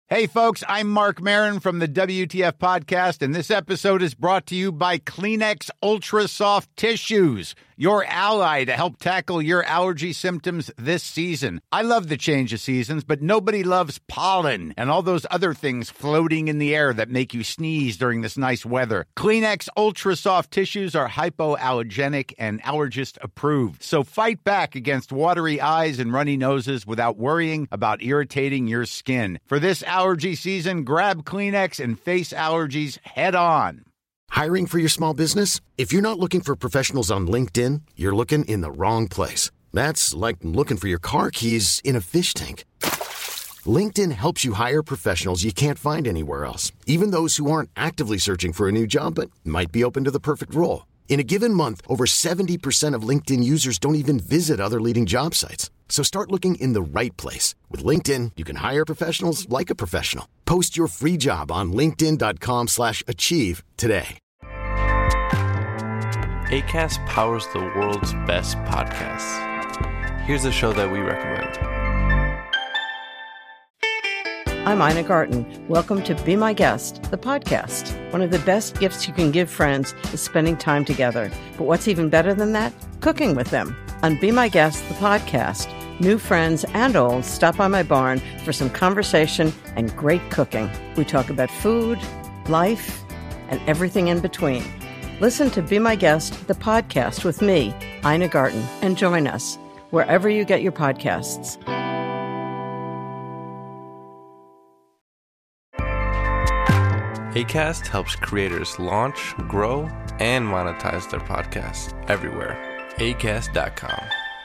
Hey, folks, I'm Mark Maron from the WTF Podcast, and this episode is brought to you by Kleenex Ultra Soft Tissues, your ally to help tackle your allergy symptoms this season. I love the change of seasons, but nobody loves pollen and all those other things floating in the air that make you sneeze during this nice weather. Kleenex Ultra Soft Tissues are hypoallergenic and allergist approved, so fight back against watery eyes and runny noses without worrying about irritating your skin. For this allergy season, grab Kleenex and face allergies head on. Hiring for your small business? If you're not looking for professionals on LinkedIn, you're looking in the wrong place. That's like looking for your car keys in a fish tank. LinkedIn helps you hire professionals you can't find anywhere else, even those who aren't actively searching for a new job but might be open to the perfect role. In a given month, over 70% of LinkedIn users don't even visit other leading job sites. So start looking in the right place. With LinkedIn, you can hire professionals like a professional. Post your free job on linkedin.com/achieve today. Acast powers the world's best podcasts. Here's a show that we recommend. I'm Ina Garten. Welcome to Be My Guest, the podcast. One of the best gifts you can give friends is spending time together. But what's even better than that? Cooking with them. On Be My Guest, the podcast, new friends and old stop by my barn for some conversation and great cooking. We talk about food, life, and everything in between. Listen to Be My Guest, the podcast with me, Ina Garten, and join us wherever you get your podcasts. Acast helps creators launch, grow, and monetize their podcasts everywhere. Acast.com.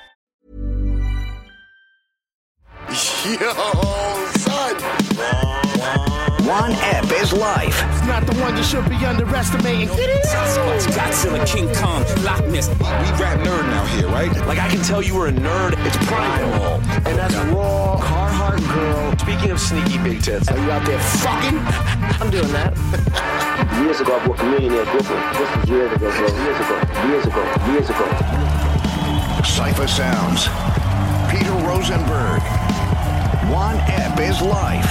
Yo, son! One ep is life. It's not the one you should be underestimating. Sasquatch, Godzilla, King Kong, Loch Ness. We rap nerd now here, right? Like I can tell you were a nerd. It's primal. And that's raw, Carhartt girl. Speaking of sneaky big tits, Are you out there fucking? I'm doing that. Years ago, I bought a millionaire Brooklyn. This was years ago, bro. Years ago. Cypher Sounds. Peter Rosenberg. one ep is life.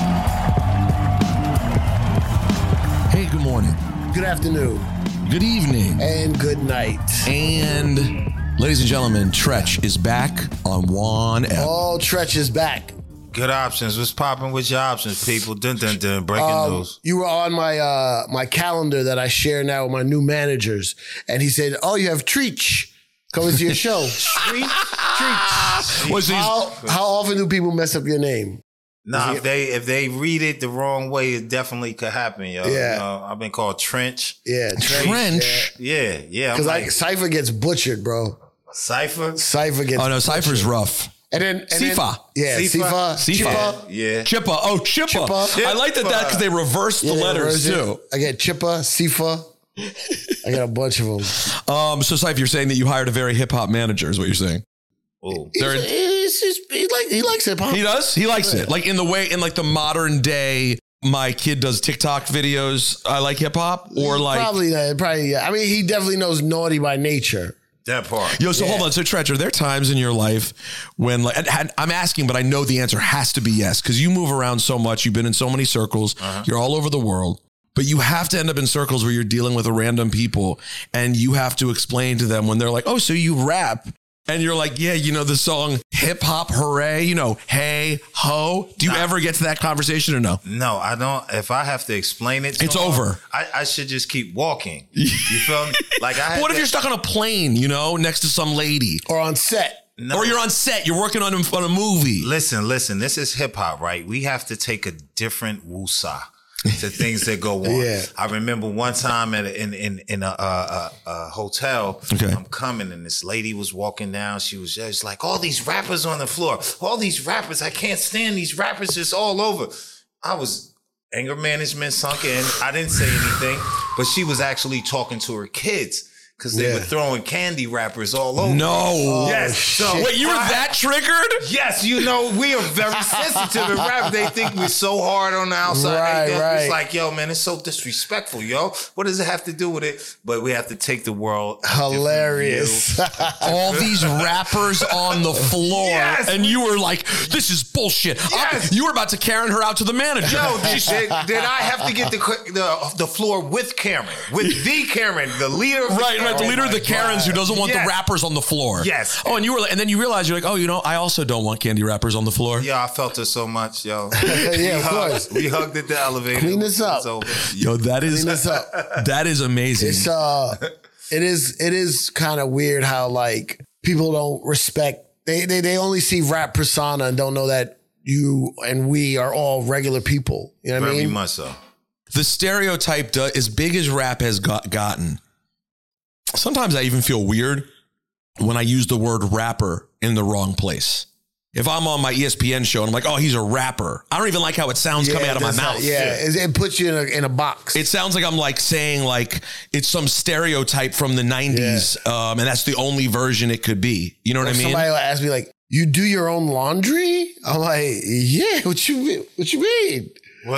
Hey, good morning. Good afternoon. Good evening. And good night. And, ladies and gentlemen, Tretch is back on One Ep. All Tretch is back. Good options. What's popping with your options, people? Dun, dun, dun. Breaking news. You were on my my calendar that I share now with my new managers. And he said, oh, you have Treach coming to your show. Treach? How often do people mess up your name? Nah, if they read it the wrong way, it definitely could happen, yo. Yeah. You know, I've been called Trench. Yeah, Trench? Yeah. Because like Cypher gets butchered, bro. Cypher? Cypher gets Oh, no, Cypher's rough. And then Sifa. Sifa. Sifa. Yeah. Chippa. Oh, Chippa. Chippa. I like that because they reversed the letters, too. I get Chippa, Sifa. I got a bunch of them. So, Cypher, you're saying that you hired a very hip-hop manager is what you're saying? Oh. He likes hip hop. He does? He likes it. Like in the modern day, my kid does TikTok videos, I like hip-hop? Or like... Probably, yeah. I mean, he definitely knows naughty by nature. That part. Yo, so hold on. So, Tretch, are there times in your life when, like, and I'm asking, but I know the answer has to be yes, because you move around so much. You've been in so many circles. You're all over the world. But you have to end up in circles where you're dealing with random people, and you have to explain to them when they're like, oh, so you rap. And you're like, yeah, you know the song Hip Hop Hooray, you know, hey, ho. Do you ever get to that conversation or no? No, I don't. If I have to explain it to it's them, over. I should just keep walking. You feel me? Like what if you're stuck on a plane, you know, next to some lady? Or on set. No. Or you're on set, you're working on a movie. Listen, this is hip hop, right? We have to take a different woosah to things that go on. Yeah. I remember one time in a hotel, I'm coming and this lady was walking down. She was just like, all these rappers on the floor, all these rappers. I can't stand these rappers just all over. I was anger management sunk in. I didn't say anything, but she was actually talking to her kids. because they were throwing candy wrappers all over. No. Yes. So wait, you were that triggered? Yes, we are very sensitive in rap. They think we're so hard on the outside. It's like, yo, man, it's so disrespectful, yo. What does it have to do with it? But we have to take the world. Hilarious. All these rappers on the floor. Yes. And you were like, this is bullshit. Yes. You were about to Karen her out to the manager. Yo, did I have to get the floor with Karen? With the Karen, the leader of the leader of the Karens who doesn't want the rappers on the floor. Yes. Oh, and then you realize you're like, oh, I also don't want candy wrappers on the floor. Yeah, I felt it so much, yo. Yeah, of course. We hugged at the elevator. Clean this up. Yo, that is amazing. It's it is kind of weird how like people don't respect. They only see rap persona and don't know that you and we are all regular people. You know what I mean? Very much so. The stereotype, as big as rap has gotten, sometimes I even feel weird when I use the word rapper in the wrong place. If I'm on my ESPN show and I'm like, oh, he's a rapper, I don't even like how it sounds coming out of my mouth. It puts you in a box. It sounds like I'm like saying like it's some stereotype from the 90s, and that's the only version it could be. You know what I mean? Somebody will ask me like, you do your own laundry? I'm like, yeah. What you mean? What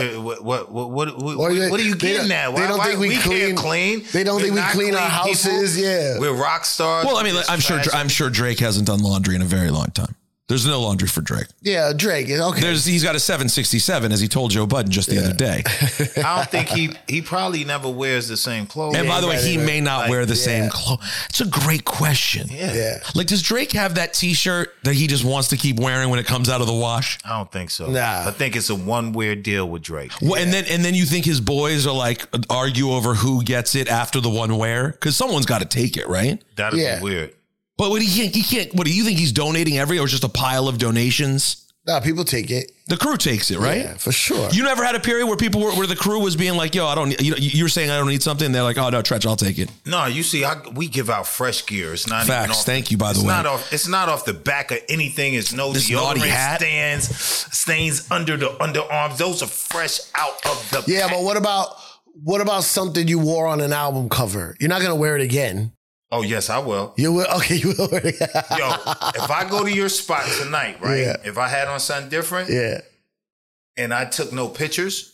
are you getting at? They don't think we clean. They don't think we clean our houses. People. Yeah, we're rock stars. Well, I mean, I'm sure Drake hasn't done laundry in a very long time. There's no laundry for Drake. Yeah, Drake. Okay. He's got a 767, as he told Joe Budden just the other day. I don't think he probably never wears the same clothes. And by the way, he may not wear the same clothes. It's a great question. Yeah. Like, does Drake have that T-shirt that he just wants to keep wearing when it comes out of the wash? I don't think so. Nah. I think it's a one-wear deal with Drake. Well, and then you think his boys are like argue over who gets it after the one wear? Because someone's got to take it, right? That'd be weird. But what he can't. What do you think he's donating or it's just a pile of donations? No, people take it. The crew takes it, right? Yeah, for sure. You never had a period where where the crew was being like, yo, I don't. You were saying I don't need something. And they're like, oh no, Tretch, I'll take it. No, you see, we give out fresh gear. It's not facts. Even off, thank you, by the way. It's not off the back of anything. It's no deodorant stains under the underarms. Those are fresh out of the. Yeah, but what about something you wore on an album cover? You're not gonna wear it again. Oh, yes, I will. You will? Okay, you will. Yo, if I go to your spot tonight, right? Yeah. If I had on something different, and I took no pictures,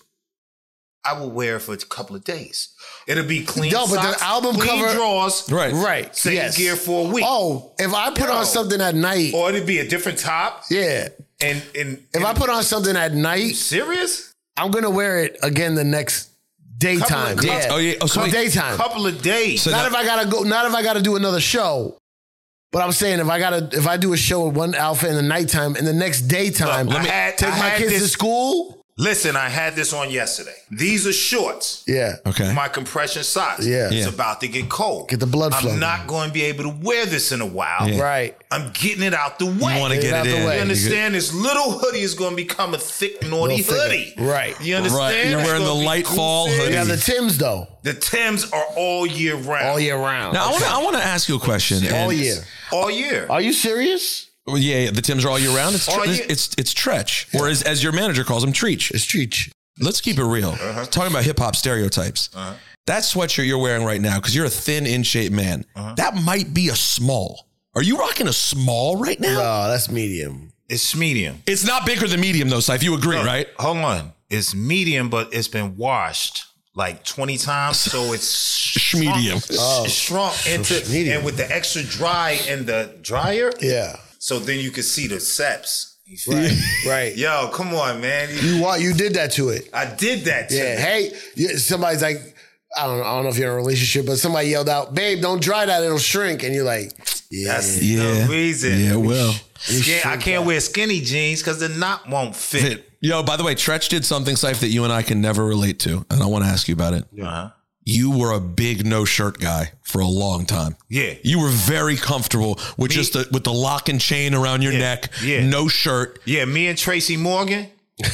I will wear it for a couple of days. It'll be clean socks, but the album clean cover, drawers, right? Same gear for a week. Oh, if I put on something at night, or it'd be a different top. Yeah, and if I put on something at night, serious? I'm gonna wear it again the next. Daytime, daytime. Couple of days. So not if I gotta do another show. But I'm saying if I do a show with one outfit in the nighttime and the next daytime, take my kids to school. Listen, I had this on yesterday. These are shorts. Yeah. Okay. My compression socks. Yeah. It's about to get cold. Get the blood flowing. I'm not going to be able to wear this in a while. Yeah. Right. I'm getting it out the way. You want to get it in. You understand? This little hoodie is going to become a thick, naughty hoodie. Right. You understand? Right. You're wearing the light fall hoodie. Yeah, the Timbs though. The Timbs are all year round. All year round. Now I want to ask you a question. All year. All year. Are you serious? Well, yeah, the Timbs are all year round. It's Tretch, or as your manager calls him, Treach. It's Treach. Let's keep it real. Talking about hip hop stereotypes. That sweatshirt you're wearing right now, because you're a thin, in shape man, that might be a small. Are you rocking a small right now? No, that's medium. It's medium. It's not bigger than medium though, Saif. You agree, right? Hold on. It's medium, but it's been washed like 20 times, so it's medium. It's shrunk into, and with the extra dry in the dryer. Yeah. So then you can see the seps. Right. Yo, come on, man. You did that to it. I did that to it. Hey, somebody's like, I don't know if you're in a relationship, but somebody yelled out, "Babe, don't dry that, it'll shrink." And you're like, that's the reason. Yeah, well. I can't wear skinny jeans because the knot won't fit. Yo, by the way, Tretch did something, Saif, that you and I can never relate to, and I want to ask you about it. You were a big no shirt guy for a long time. Yeah. You were very comfortable with with the lock and chain around your neck. Yeah. No shirt. Yeah. Me and Tracy Morgan.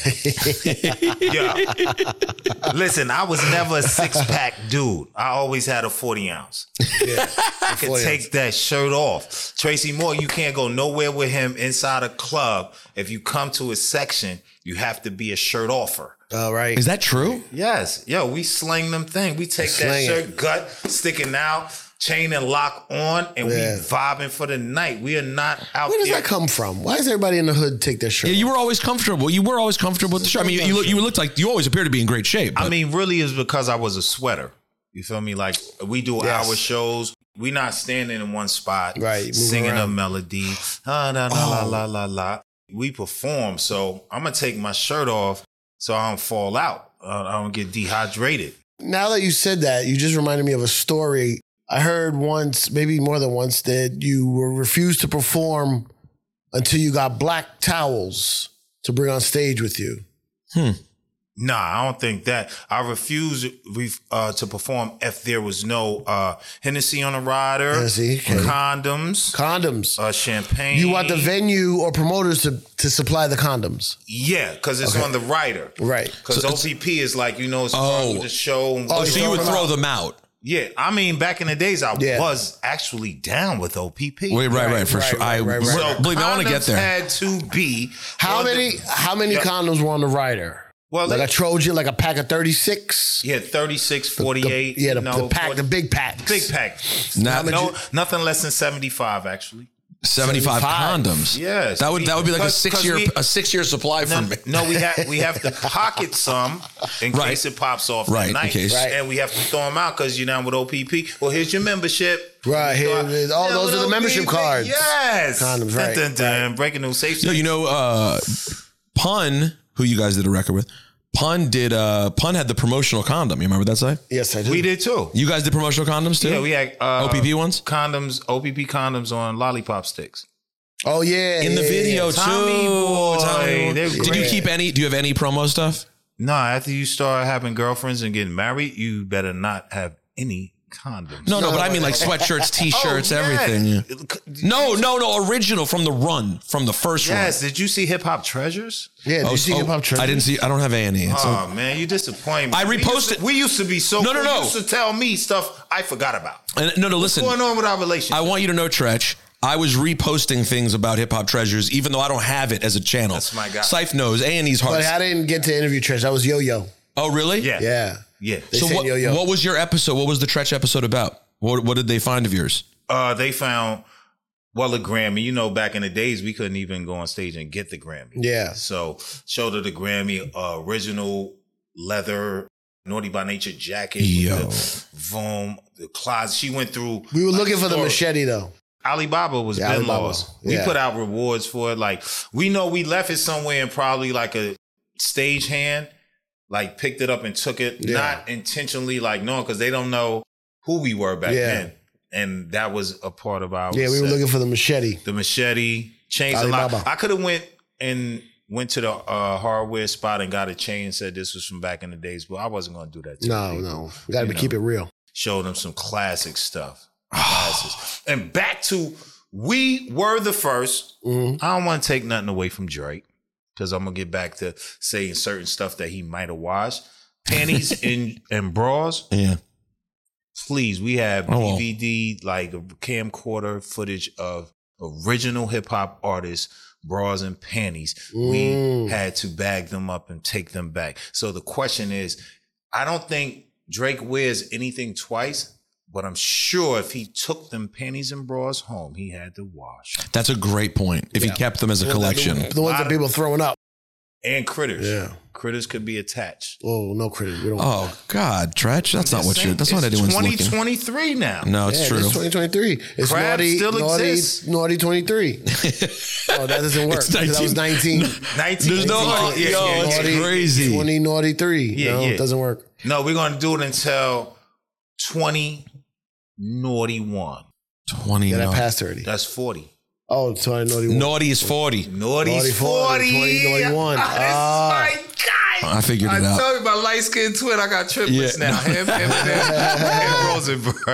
Yeah. Listen, I was never a 6-pack dude. I always had a 40 ounce. Yeah. I could take that shirt off. Tracy Morgan, you can't go nowhere with him inside a club. If you come to his section, you have to be a shirt offer. Oh, right. Is that true? Yes. Yo, we sling them thing. We take that shirt gut sticking out. chain and lock on, and we vibing for the night. We are not out there. Where does that come from? Why does everybody in the hood take their shirt? Yeah, you were always comfortable. You were always comfortable with the shirt. I mean, you looked like you always appear to be in great shape. I mean, really is because I was a sweater. You feel me? Like we do our shows. We not standing in one spot, right? Singing a melody, la la la la la. We perform, so I'm gonna take my shirt off so I don't fall out. I don't get dehydrated. Now that you said that, you just reminded me of a story. I heard once, maybe more than once, that you were refused to perform until you got black towels to bring on stage with you. Nah, I don't think that. I refuse to perform if there was no Hennessy on the rider, condoms, champagne. You want the venue or promoters to supply the condoms? Yeah, because it's on the rider. Right. Because OPP is like, it's part of the show. So you would throw them out. Yeah, I mean, back in the days, I was actually down with OPP. Right, for sure. So believe me, I want to get there. Had to be. How many condoms were on the rider? Well, like a Trojan, like a pack of 36? Yeah, 36, 48. The pack, the big packs. Big pack. Nothing less than 75, actually. 75 condoms. Yes. That would be like a 6-year supply for me. No, we have to pocket some in case it pops off at night. And we have to throw them out because you're down with OPP. Well, here's your membership. Right. Those are the membership cards. Yes. Condoms, right. Breaking new safety. Pun, who you guys did a record with, Pun had the promotional condom. You remember that site? Yes, I do. We did too. You guys did promotional condoms too? Yeah, we had OPP ones? OPP condoms on lollipop sticks. Oh yeah. In the video too. Tommy boy. Did you keep any? Do you have any promo stuff? No, after you start having girlfriends and getting married, you better not have any condoms. No, but I mean like sweatshirts, t-shirts, everything. Yeah. No, original from the first run. Yes, did you see Hip Hop Treasures? Yeah, did you see Hip Hop Treasures? I didn't see. I don't have A&E. Man, you disappoint me. I reposted. We used to be so. No. You used to tell me stuff I forgot about. No, listen. What's going on with our relationship? I want you to know, Tretch, I was reposting things about Hip Hop Treasures, even though I don't have it as a channel. That's my guy. Syph knows. A&E's hard. But I didn't get to interview Tretch. That was Yo-Yo. Oh, really? Yeah. So what was your episode? What was the Tretch episode about? What did they find of yours? They found, a Grammy. Back in the days, we couldn't even go on stage and get the Grammy. Yeah. So showed her the Grammy original leather Naughty by Nature jacket. With the Voom, the closet. She went through. We were looking for the machete though. Alibaba was Ben Laws. We put out rewards for it. Like, we know we left it somewhere in probably like a stage hand, like picked it up and took it, not intentionally because they don't know who we were back then. And that was a part of our we were looking for the machete. The machete, chains a lot. I could have went to the hardware spot and got a chain and said this was from back in the days, but I wasn't going to do that. No. We got to keep it real. Showed them some classic stuff. And back to, we were the first. Mm-hmm. I don't want to take nothing away from Drake because I'm going to get back to saying certain stuff that he might have watched. Panties and bras. Yeah. Please, we have DVD, like a camcorder footage of original hip hop artists, bras and panties. We had to bag them up and take them back. So the question is, I don't think Drake wears anything twice, but I'm sure if he took them panties and bras home, he had to wash. That's a great point. If he kept them as a collection. The ones that people throwing up. And critters. Yeah. Critters could be attached. Oh, no critters. We don't God, Tretch. That's not what that's not anyone's looking. It's 2023 now. No, it's true. It's 2023. It's Crab still exists. Naughty 23. Oh, that doesn't work. That was 19. 19. There's no, it's crazy. 20 Naughty 3. Yeah, it doesn't work. No, we're going to do it until 20 Naughty 1. 20. Yeah, that passed already. That's 40. Oh, 20 Naughty 1. Naughty is 40. Naughty's 40. 20 Naughty 1. My guy. I figured it out. I told you my light skinned twin. I got triplets now. Him, and Rosenberg.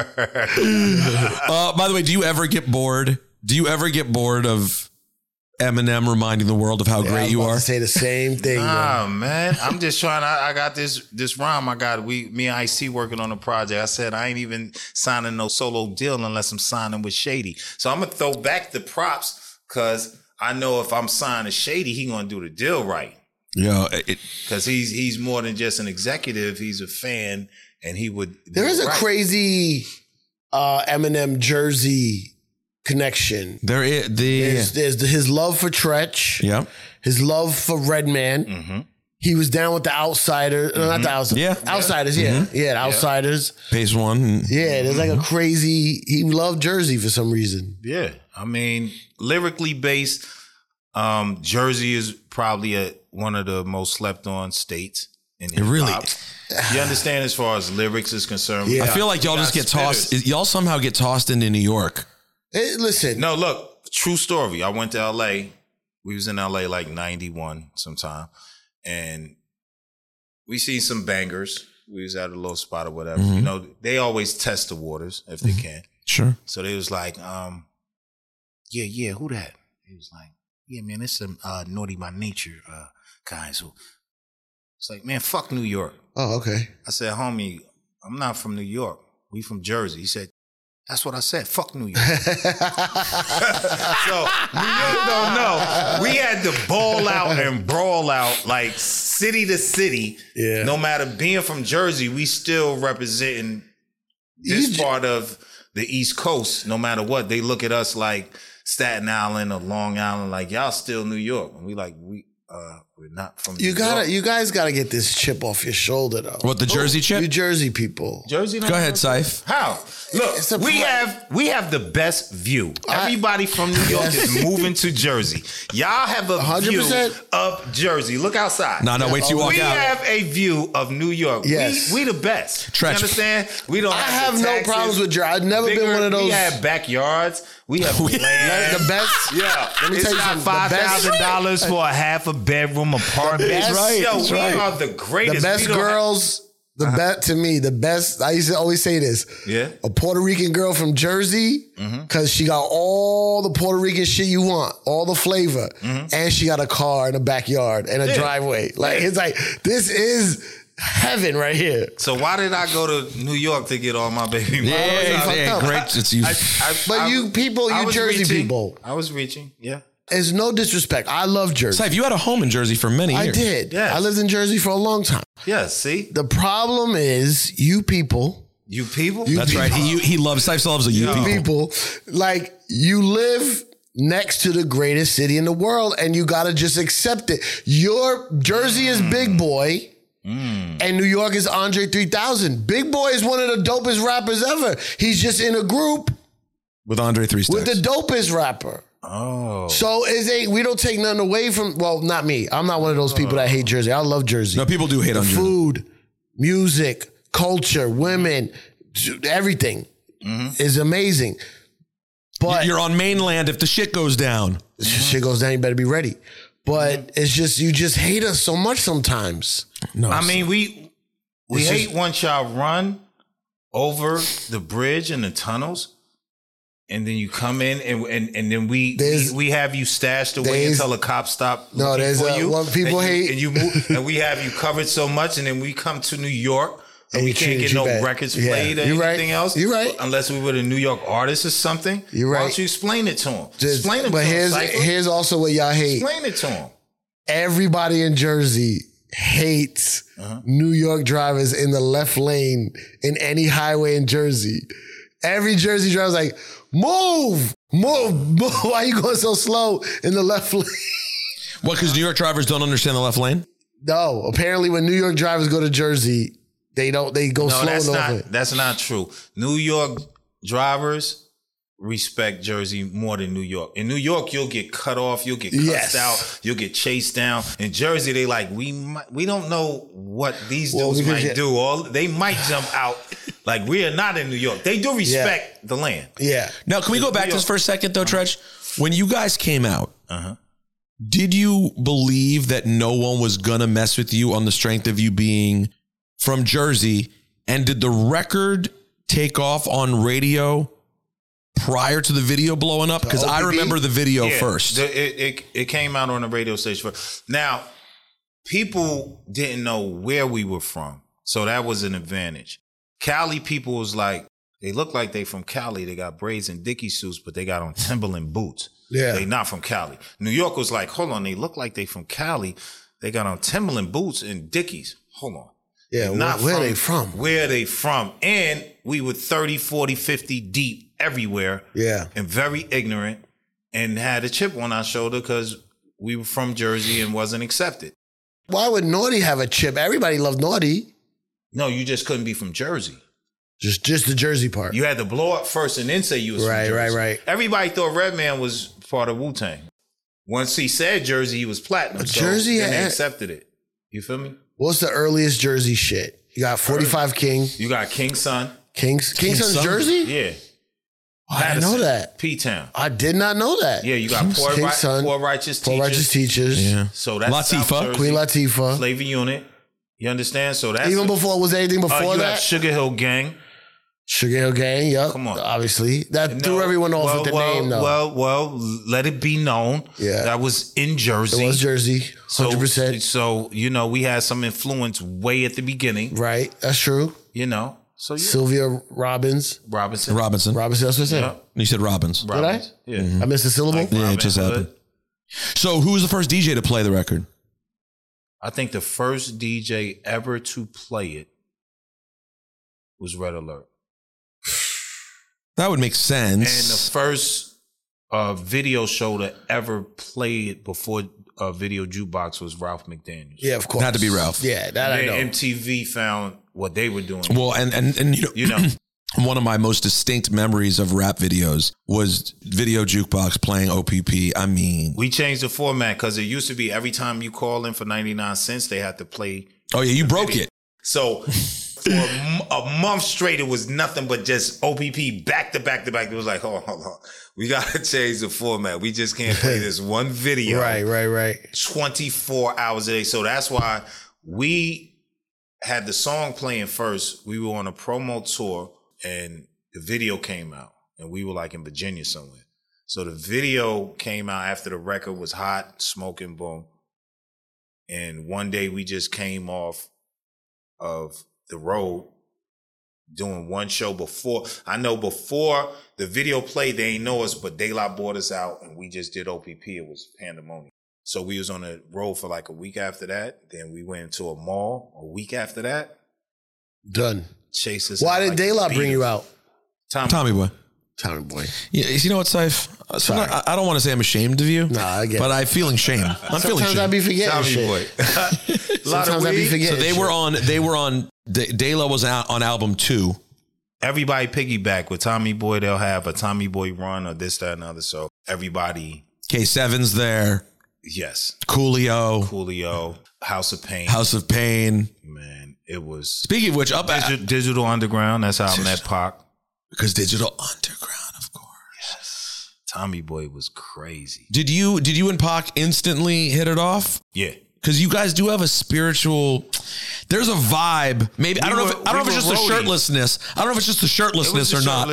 By the way, do you ever get bored? Do you ever get bored of Eminem reminding the world of how great you are? To say the same thing. Man, I'm just trying. I got this rhyme. Me and IC working on a project. I said I ain't even signing no solo deal unless I'm signing with Shady. So I'm gonna throw back the props because I know if I'm signing Shady, he gonna do the deal right. Yeah, because he's more than just an executive. He's a fan, and he would. There is a crazy Eminem Jersey connection. There's his love for Tretch. Yeah. His love for Redman. Mm-hmm. He was down with the Outsiders. No, not the Outsiders. Yeah. Outsiders, yeah. Mm-hmm. Yeah, the Outsiders. Phase One. Yeah, there's like a crazy... He loved Jersey for some reason. Yeah. I mean, lyrically based, Jersey is probably one of the most slept on states in hip-hop. Really? You understand as far as lyrics is concerned? Yeah. I feel like y'all just get tossed. Y'all somehow get tossed into New York. Listen. No, look, true story. I went to L.A. We was in L.A. like 91 sometime. And we seen some bangers. We was at a little spot or whatever. Mm-hmm. You know, they always test the waters if they can. Sure. So they was like, yeah, who that? He was like, yeah, man, it's some Naughty by Nature guys. Who... It's like, man, fuck New York. Oh, okay. I said, homie, I'm not from New York. We from Jersey. He said, that's what I said. Fuck New York. So New York don't know. We had to ball out and brawl out like city to city. Yeah. No matter being from Jersey, we still representing this part of the East Coast. No matter what, they look at us like Staten Island or Long Island, like y'all still New York. And we like we're not from New York. You guys gotta get this chip off your shoulder though. What, the Jersey chip? You Jersey people. Jersey. Go ahead, Syph. How? Look, we have the best view. Everybody from New York is moving to Jersey. Y'all have a 100%. view of Jersey. Look outside. No, wait till you walk we out. We have a view of New York. Yes. We the best. Tretch. You understand? We don't. I have have the no taxes. problems with Jersey. I've never been one of those. We have backyards. We have land. The best. Yeah. Let me It's tell you not something. $5,000 for a half a bedroom apartment. That's right. Yo, That's we right. are the greatest. The best We don't have- girls. To me, the best. I used to always say this. Yeah. A Puerto Rican girl from Jersey, because she got all the Puerto Rican shit you want, all the flavor, and she got a car and a backyard and a driveway. Like it's like this is heaven right here. So why did I go to New York to get all my baby mamas? Yeah, great. It's you. But you people, I you was Jersey reaching. people. I was reaching. Yeah. It's no disrespect. I love Jersey. Syph, you had a home in Jersey for many years. I did. Yes. I lived in Jersey for a long time. Yeah. See, The problem is you people. you people. That's right. He loves, Syph loves a you people. Like you live next to the greatest city in the world and you got to just accept it. Your Jersey is Big Boy and New York is Andre 3000. Big Boy is one of the dopest rappers ever. He's just in a group With Andre 3 Stacks. with the dopest rapper. Oh. So we don't take nothing away from, well, not me. I'm not one of those people that hate Jersey. I love Jersey. No, people do hate on Jersey. Food, music, culture, women, everything is amazing. But You're on mainland if the shit goes down. shit goes down, you better be ready. But it's just, you just hate us so much sometimes. No, I mean, we hate once y'all run over the bridge and the tunnels. And then you come in and then we have you stashed away until the cops stop looking for you. What people hate. And you move, and we have you covered so much, and then we come to New York and we can't treat get you no bad. records Yeah. played or You're anything right. else. You're right. Unless we were a New York artist or something. You're Why right. don't you explain it to them? Just- Explain it but to them. here's also what y'all hate. Explain it to them. Everybody in Jersey hates New York drivers in the left lane in any highway in Jersey. Every Jersey driver's like, move. Why are you going so slow in the left lane? What, because New York drivers don't understand the left lane? No, apparently when New York drivers go to Jersey, they go slow that's in the not left lane. that's not true. New York drivers respect Jersey more than New York. In New York, you'll get cut off, you'll get cussed out, you'll get chased down. In Jersey, they like we don't know what these dudes might do. They might jump out. Like we are not in New York. They do respect the land. Yeah. Now, can we go back to this for a second, though, Tretch? When you guys came out, did you believe that no one was going to mess with you on the strength of you being from Jersey? And did the record take off on radio prior to the video blowing up? Because I remember the video first. It came out on the radio station first. Now, people didn't know where we were from. So that was an advantage. Cali people was like, they look like they from Cali. They got braids and Dickie suits, but they got on Timberland boots. Yeah. They not from Cali. New York was like, hold on, they look like they from Cali. They got on Timberland boots and Dickies. Hold on. Yeah, Not where they from? Where they from. And we were 30, 40, 50 deep everywhere. Yeah. And very ignorant and had a chip on our shoulder because we were from Jersey and wasn't accepted. Why would Naughty have a chip? Everybody loved Naughty. No, you just couldn't be from Jersey. Just the Jersey part. You had to blow up first and then say you was from Jersey. Right. Everybody thought Redman was part of Wu-Tang. Once he said Jersey, he was platinum. So Jersey, then they accepted it. You feel me? What's the earliest Jersey shit? You got 45 King. You got King's Son. King's Son's Jersey? Yeah. I didn't know that. P-Town. I did not know that. Yeah, you got Poor Righteous Teachers. Poor Righteous Teachers. Yeah. So that's Latifah. Queen Latifah. Flavor Unit. You understand? So that's even before, was there anything before you that? have Sugar Hill Gang. Sugar Hill Gang, yep. Come on. Obviously. That threw everyone off with the name, though. Well, let it be known. Yeah. That was in Jersey. It was Jersey, 100%. So, you know, we had some influence way at the beginning. Right. That's true. You know. So yeah. Sylvia Robinson. Robinson. That's what I said. Yeah. You said Robbins. Did I? Yeah. I missed a syllable? Yeah, it just happened. So who was the first DJ to play the record? I think the first DJ ever to play it was Red Alert. That would make sense. And the first video show to ever play it before a video jukebox was Ralph McDaniels. Yeah, of course. Had to be Ralph. Yeah, that I know. MTV found what they were doing. Well, and you know, one of my most distinct memories of rap videos was video jukebox playing OPP. I mean, we changed the format because it used to be every time you call in for 99 cents, they had to play. Oh yeah, you broke video. it. So for a month straight, it was nothing but just OPP back to back to back. It was like, hold on. We got to change the format. We just can't play this one video. Right. 24 hours a day. So that's why we had the song playing first. We were on a promo tour and the video came out and we were like in Virginia somewhere. So the video came out after the record was hot, smoking, boom. And one day we just came off of the road doing one show before. I know before the video played, they ain't know us, but De La bought us out and we just did OPP. It was pandemonium. So we was on the road for like a week after that. Then we went to a mall a week after that. Done. Chasers. Why did De La bring you out? Tommy Boy. Tommy Boy. Yeah, you know what, Syph? I don't want to say I'm ashamed of you. Nah, I get but it. I'm feeling shame. Sometimes I be forgetting Tommy shit. Boy. Sometimes I be forgetting So they were on De La was out on album 2. Everybody piggyback with Tommy Boy. They'll have a Tommy Boy run or this, that, and other. So everybody. K7's there. Yes. Coolio. House of Pain. Man, it was. Speaking of which, Digital Underground. That's how I met Pac. Because Digital Underground, of course. Yes. Tommy Boy was crazy. Did you and Pac instantly hit it off? Yeah. Because you guys do have a spiritual. There's a vibe. Maybe I don't know if it's just the shirtlessness. I don't know if it's just the shirtlessness or not.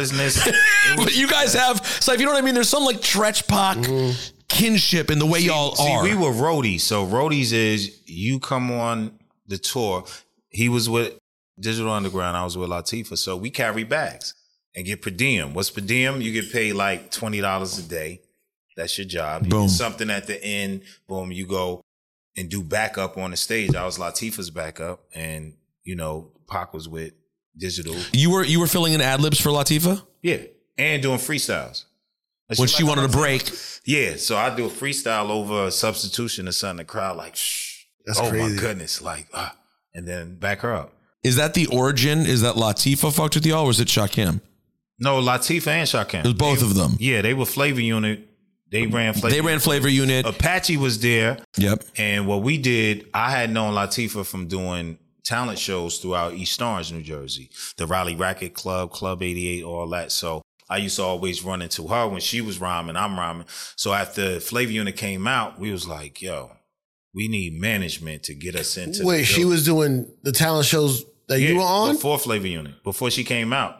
But you guys have. So if you know what I mean, there's some like Tretch Pac kinship in the way y'all are. We were roadies. So roadies is you come on the tour. He was with Digital Underground. I was with Latifah. So we carry bags and get per diem. What's per diem? You get paid like $20 a day. That's your job. You Boom. get something at the end. Boom. You go and do backup on the stage. I was Latifah's backup, and you know, Pac was with Digital. You were filling in ad libs for Latifah? Yeah, and doing freestyles. When she wanted a break. Yeah, so I do a freestyle over a substitution or something. The crowd like, shh. That's oh crazy. My goodness, like, and then back her up. Is that the origin? Is that Latifah fucked with y'all, or was it Shakim? No, Latifah and Shakim. It was both of them. Yeah, they were Flavor Unit. They ran Flavor Unit. Apache was there. Yep. And what we did, I had known Latifah from doing talent shows throughout East Orange, New Jersey. The Raleigh Racket Club, Club 88, all that. So I used to always run into her when she was rhyming, I'm rhyming. So after Flavor Unit came out, we was like, yo, we need management to get us into Wait, she was doing the talent shows that you were on? Before Flavor Unit, before she came out.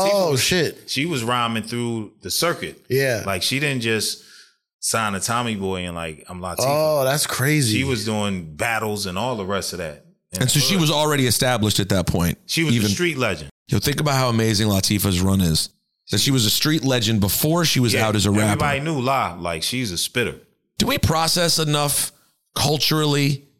Shit. She was rhyming through the circuit. Yeah. Like she didn't just sign a Tommy Boy and like, I'm Latifah. Oh, that's crazy. She was doing battles and all the rest of that. And so she was already established at that point. She was a street legend. Yo, think about how amazing Latifah's run is. That she was a street legend before she was out as a rapper. Everybody knew La, like she's a spitter. Do we process enough culturally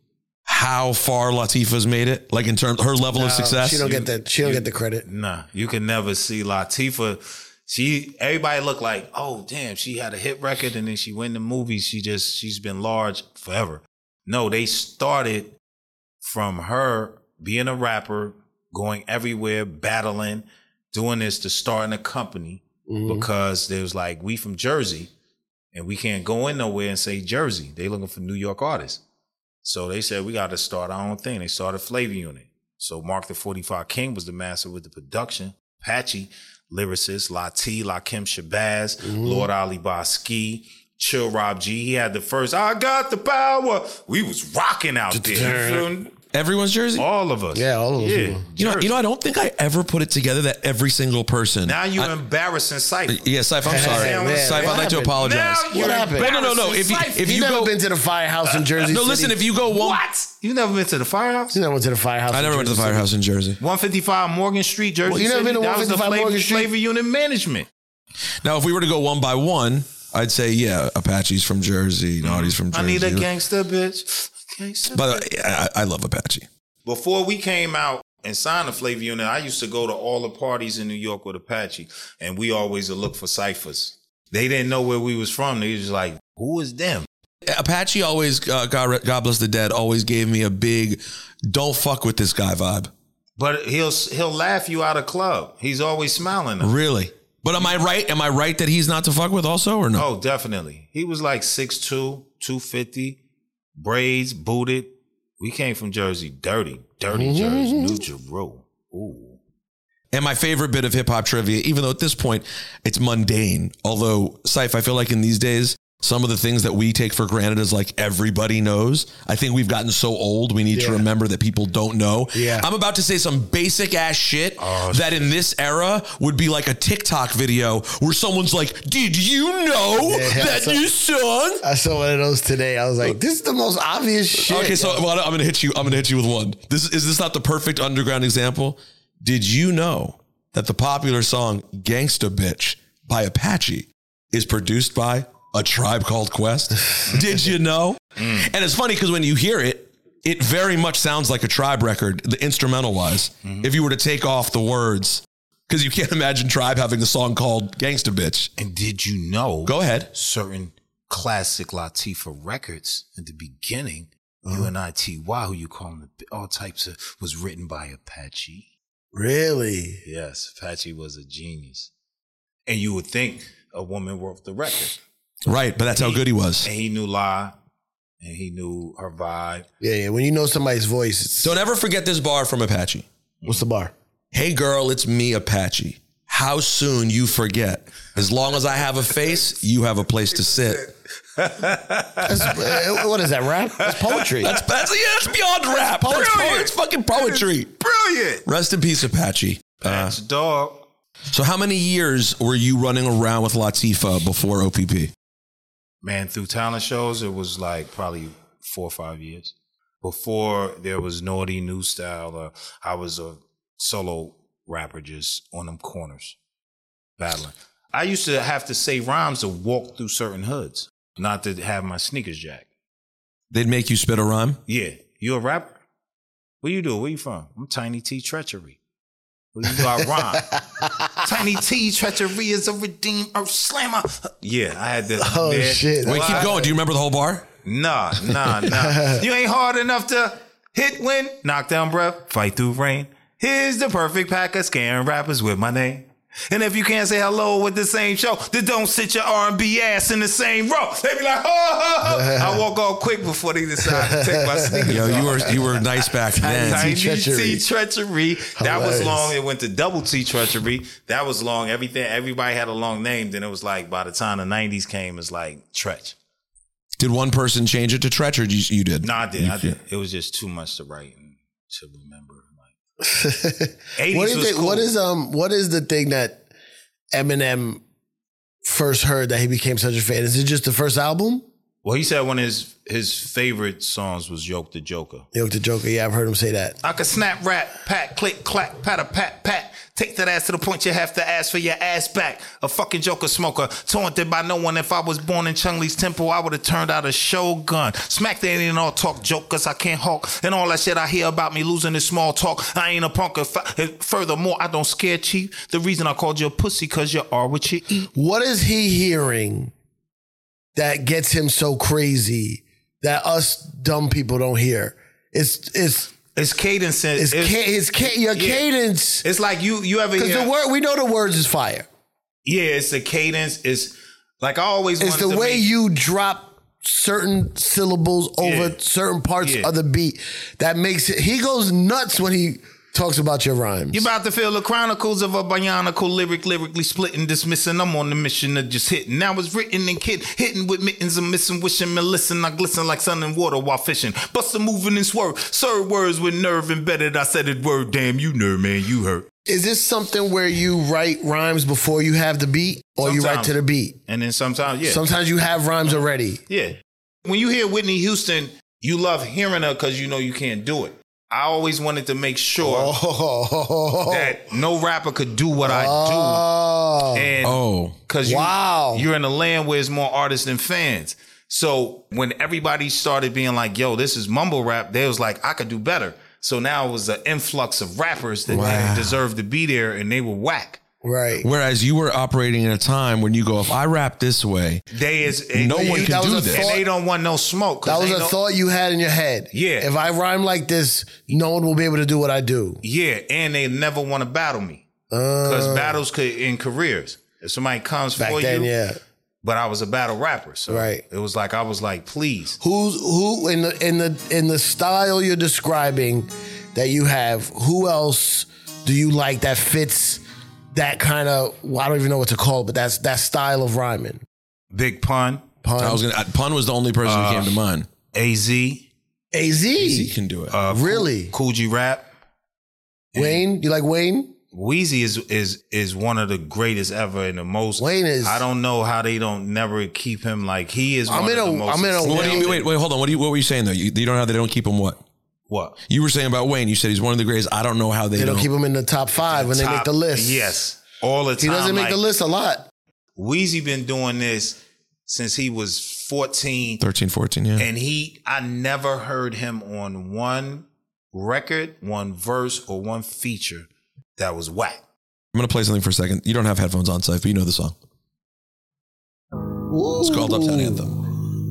how far Latifah's made it? Like in terms her level of success? She don't get that. She don't get the credit. Nah, you can never see Latifah. Everybody look like, oh damn, she had a hit record and then she went to movies. She's been large forever. No, they started from her being a rapper, going everywhere, battling, doing this to starting a company because there was like, we from Jersey and we can't go in nowhere and say Jersey. They looking for New York artists. So they said, we got to start our own thing. They started Flavor Unit. So Mark the 45 King was the master with the production. Apache, lyricist, Lakim Shabazz, Lord Ali Baski, Chill Rob G. He had the first, I got the power. We was rocking out there. Everyone's Jersey? All of us. Yeah, all of us. Yeah. You know, I don't think I ever put it together that every single person. Now you're embarrassing Syph. Yeah, Syph, I'm sorry. man, Syph, I'd like to apologize. Now What happened? No. If you never go, been to the Firehouse in Jersey no, City? listen. If you go one, What? You never been to the Firehouse? You never went to the Firehouse. I never went to the Firehouse in Jersey. 155 Morgan Street, Jersey. Well, you never City. been to That was the 155 Morgan Street? Flavor Unit Management. Now, if we were to go one by one, I'd say Apache's from Jersey, Naughty's from Jersey. I need a gangster bitch. By the way, I love Apache. Before we came out and signed the Flavor Unit, I used to go to all the parties in New York with Apache, and we always would look for ciphers. They didn't know where we was from. They was just like, who is them? Apache always, God bless the dead, always gave me a big, don't fuck with this guy vibe. But he'll laugh you out of club. He's always smiling. Really? But am I right? Am I right that he's not to fuck with also or no? Oh, definitely. He was like 6'2", 250, braids, booted. We came from Jersey, dirty Jersey, New Jeru. Ooh. And my favorite bit of hip hop trivia, even though at this point it's mundane, although Syph, I feel like in these days, some of the things that we take for granted as like everybody knows, I think we've gotten so old, we need to remember that people don't know. Yeah. I'm about to say some basic ass shit that in this era would be like a TikTok video where someone's like, did you know that new song? I saw one of those today. I was like, this is the most obvious shit. Okay, so I'm gonna hit you with one. Is this not the perfect underground example? Did you know that the popular song Gangsta Bitch by Apache is produced by A Tribe Called Quest? Did you know? And it's funny because when you hear it, it very much sounds like a Tribe record, the instrumental wise. If you were to take off the words, because you can't imagine Tribe having a song called Gangsta Bitch. And did you know? Go ahead. Certain classic Latifah records at the beginning, UNITY, who you call them, all types of, was written by Apache. Really? Yes, Apache was a genius. And you would think a woman wrote the record. Right, but that's how good he was. And he knew La, and he knew her vibe. Yeah. When you know somebody's voice. Don't ever forget this bar from Apache. What's the bar? Hey girl, it's me, Apache. How soon you forget? As long as I have a face, you have a place to sit. What is that, rap? That's poetry. That's beyond rap. It's fucking poetry. Brilliant. Rest in peace, Apache. That's dog. So how many years were you running around with Latifah before OPP? Man, through talent shows, it was like probably 4 or 5 years. Before there was Naughty, New Style, I was a solo rapper just on them corners, battling. I used to have to say rhymes to walk through certain hoods, not to have my sneakers jacked. They'd make you spit a rhyme? Yeah. You a rapper? What you do? Where you from? I'm Tiny T Treachery. What do you do? I rhyme. Tiny T Treachery is a redeemed earth slammer. Yeah, I had this. Oh, shit. Wait, keep going. Do you remember the whole bar? Nah. You ain't hard enough to hit win, knock down breath, fight through rain. Here's the perfect pack of scaring rappers with my name. And if you can't say hello with the same show, then don't sit your R&B ass in the same row. They be like, I walk off quick before they decide to take my sneakers off. You were nice back then. Tiny T Treachery. That was Hilarious. long. It went to Double T Treachery. That was long. Everybody had a long name. Then it was like, by the time the 90s came, it's like Tretch. Did one person change it to Tretch, or you did? No, I did. It was just too much to write and to remember. What is the thing that Eminem first heard that he became such a fan? Is it just the first album? Well, he said one of his favorite songs was Yoke the Joker. Yoke the Joker, yeah, I've heard him say that. I could snap, rap, pat, click, clack, pat, a pat, pat. Take that ass to the point you have to ask for your ass back. A fucking Joker smoker, taunted by no one. If I was born in Chung Lee's temple, I would have turned out a shogun. Smack that ain't all talk jokers, I can't hawk. And all that shit I hear about me losing this small talk. I ain't a punk. Furthermore, I don't scare chief. The reason I called you a pussy, cause you are what you eat. What is he hearing that gets him so crazy that us dumb people don't hear? It's cadence. Your cadence. It's like you ever hear. Because the word, we know the words is fire. Yeah, it's the cadence. It's like I always. It's the way you drop certain syllables over certain parts of the beat that makes it. He goes nuts when he talks about your rhymes. You about to feel the chronicles of a bionicle lyrically splitting, dismissing. I'm on the mission of just hitting. Now it's written and kid hitting with mittens and missing, wishing me listen. I glisten like sun and water while fishing. Bust a moving and swerve. Serve words with nerve embedded. I said it word. Damn, you nerd, man. You hurt. Is this something where you write rhymes before you have the beat, or you write to the beat? And then sometimes, yeah. Sometimes you have rhymes already. Yeah. When you hear Whitney Houston, you love hearing her because you know you can't do it. I always wanted to make sure that no rapper could do what I do. And because you're in a land where there's more artists than fans. So when everybody started being like, yo, this is mumble rap, they was like, I could do better. So now it was an influx of rappers that didn't deserve to be there, and they were whack. Right. Whereas you were operating in a time when you go, if I rap this way, no one can do this. And they don't want no smoke. That was a thought you had in your head. Yeah. If I rhyme like this, no one will be able to do what I do. Yeah, and they never want to battle me. Because battles could in careers. If somebody comes back for then, you. Yeah. But I was a battle rapper. So it was like I was like, please. Who in the style you're describing that you have, who else do you like that fits that kind of, I don't even know what to call it, but that's that style of rhyming? Big Pun. Pun was the only person who came to mind. AZ. AZ can do it. Really? Cool G Rap. Wayne, you like Wayne? Wheezy is one of the greatest ever and the most. Wayne is. I don't know how they don't never keep him like he is. Wait, hold on. What were you saying though? You don't know how they don't keep him what? What? You were saying about Wayne. You said he's one of the greatest. I don't know how they don't keep him in the top 5 when they make the list. Yes, all the time. He doesn't make the list a lot. Wheezy been doing this since he was 13. 13, 14, yeah. And I never heard him on one record, one verse, or one feature that was whack. I'm going to play something for a second. You don't have headphones on, Syph, but you know the song. Ooh. It's called Uptown Anthem.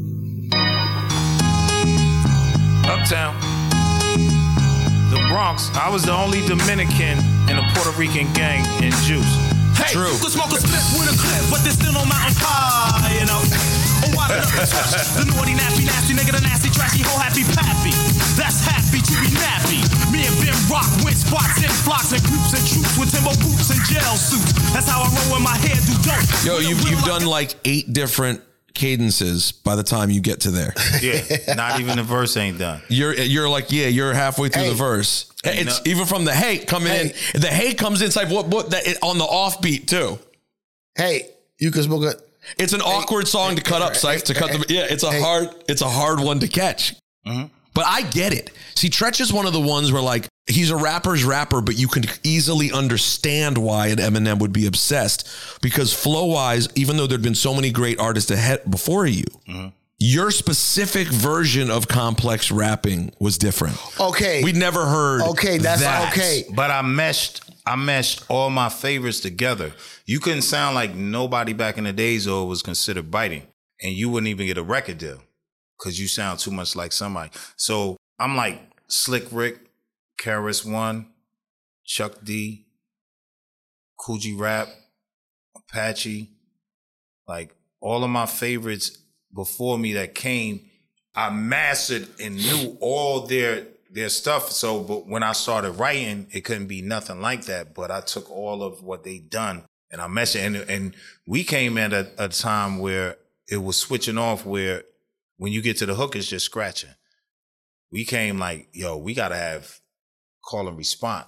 Uptown. The Bronx. I was the only Dominican in a Puerto Rican gang in Juice. Hey, true. You can smoke a split with a clip, but there's still no mountain high, you know. Oh, why the naughty, nasty nigga, the nasty, trashy, whole happy pappy. That's happy to be nappy. Me and Ben Rock went spots in flocks and groups and troops with timber boots and jail suits. That's how I roll in my hair, do dope. Yo, you've done like 8 different cadences by the time you get to there. Yeah, not even the verse ain't done. You're like, you're halfway through the verse. It's even from the hey coming in. The hey comes inside on the offbeat too. Hey, you can smoke it. It's an awkward song to cut up, Syph. It's a hard one to catch. Mm-hmm. But I get it. See, Treach is one of the ones where like he's a rapper's rapper, but you can easily understand why an Eminem would be obsessed because flow-wise, even though there'd been so many great artists ahead before you, your specific version of complex rapping was different. Okay, we'd never heard. Okay, that's that. Okay. But I meshed all my favorites together. You couldn't sound like nobody back in the days, though, was considered biting, and you wouldn't even get a record deal because you sound too much like somebody. So I'm like Slick Rick, KRS-One, Chuck D, Cool G Rap, Apache, like all of my favorites before me that came, I mastered and knew all their stuff. So, but when I started writing, it couldn't be nothing like that. But I took all of what they done and I meshed it. And we came at a time where it was switching off where when you get to the hook, it's just scratching. We came like, yo, we got to have call and response.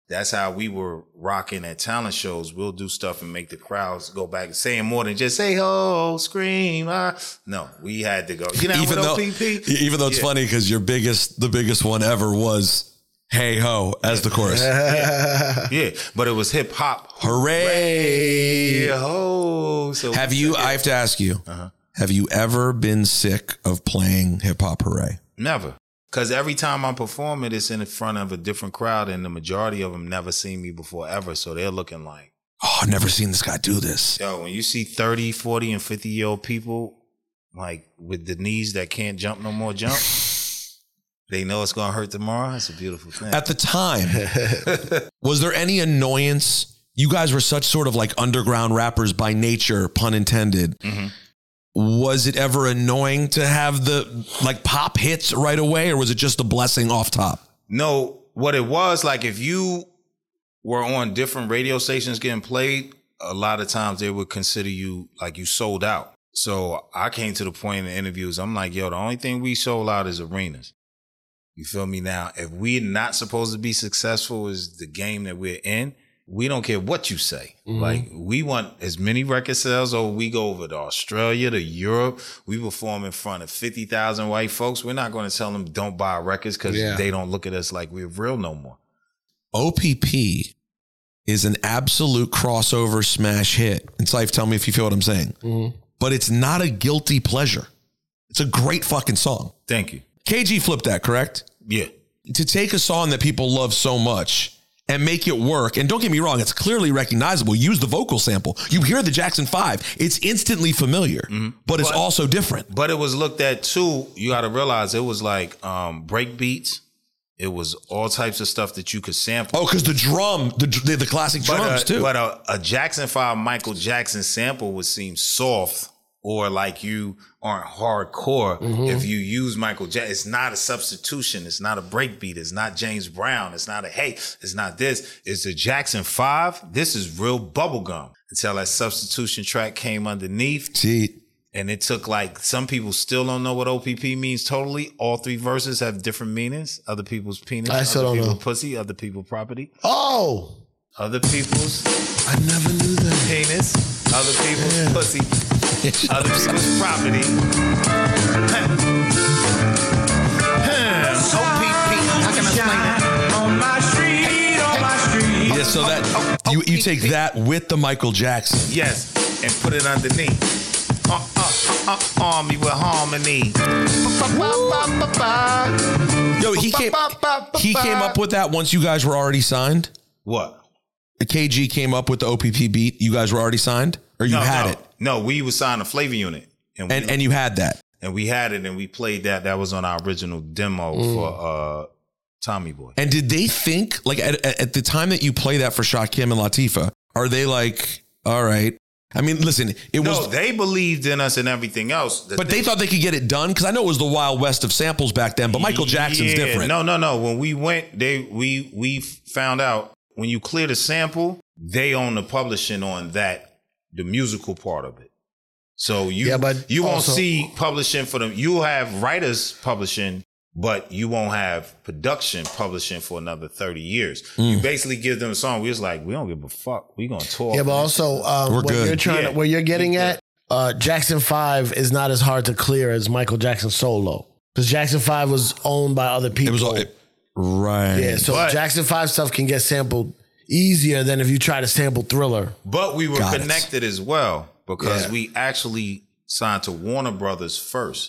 That's how we were rocking at talent shows. We'll do stuff and make the crowds go back, saying more than just say ho, scream. No, we had to go. You know, even though it's funny because the biggest one ever was hey ho as the chorus. Yeah, but it was hip hop. Hooray! Ho! So I have to ask you, have you ever been sick of playing hip hop hooray? Never. Because every time I'm performing, it's in front of a different crowd, and the majority of them never seen me before ever. So they're looking like, oh, I've never seen this guy do this. Yo, when you see 30, 40, and 50-year-old people, like with the knees that can't jump no more jump, they know it's going to hurt tomorrow. That's a beautiful thing. At the time, was there any annoyance? You guys were such sort of like underground rappers by nature, pun intended. Mm-hmm. Was it ever annoying to have the like pop hits right away, or was it just a blessing off top? No, what it was, like if you were on different radio stations getting played, a lot of times they would consider you like you sold out. So I came to the point in the interviews, I'm like, yo, the only thing we sold out is arenas. You feel me? Now, if we're not supposed to be successful as the game that we're in, we don't care what you say. Mm-hmm. Like, we want as many record sales, or we go over to Australia, to Europe. We perform in front of 50,000 white folks. We're not going to tell them don't buy records because they don't look at us like we're real no more. OPP is an absolute crossover smash hit. And Syph, tell me if you feel what I'm saying. Mm-hmm. But it's not a guilty pleasure. It's a great fucking song. Thank you. KG flipped that, correct? Yeah. To take a song that people love so much and make it work. And don't get me wrong, it's clearly recognizable. Use the vocal sample. You hear the Jackson 5, it's instantly familiar, but it's also different. But it was looked at too, you got to realize it was like break beats. It was all types of stuff that you could sample. Oh, because the drum, the classic drums too. But a Jackson 5 Michael Jackson sample would seem soft, or like you aren't hardcore if you use Michael Jackson. It's not a substitution. It's not a breakbeat. It's not James Brown. It's not it's not this. It's a Jackson 5. This is real bubblegum. Until that substitution track came underneath. See. And it took like, some people still don't know what OPP means totally. All three verses have different meanings. Other people's penis, other people's pussy, other people's property. Oh. Other people's I never knew that. Penis, other people's pussy, other people's property. OPP, how can I explain that? On my street, Yeah, so that you take that with the Michael Jackson. Yes, and put it underneath. Army with harmony. Yo, he came up with that once you guys were already signed? What? KG came up with the OPP beat. You guys were already signed? Or you had it? No, we was signed to Flavor Unit. And you had that? And we had it, and we played that. That was on our original demo for Tommy Boy. And did they think, like at the time that you play that for Shakim and Latifah, are they like, all right. I mean, listen, they believed in us and everything else. But they thought they could get it done? Because I know it was the Wild West of samples back then, but Michael Jackson's different. No. When we went, we found out when you clear the sample, they own the publishing on that, the musical part of it. So you won't see publishing for them. You'll have writers publishing, but you won't have production publishing for another 30 years. You basically give them a song. We was like, we don't give a fuck. We gonna talk. Yeah, but also where you're getting at, Jackson 5 is not as hard to clear as Michael Jackson solo, because Jackson 5 was owned by other people. It was right. Yeah, so Jackson 5 stuff can get sampled easier than if you try to sample Thriller. But we were connected as well, because we actually signed to Warner Brothers first.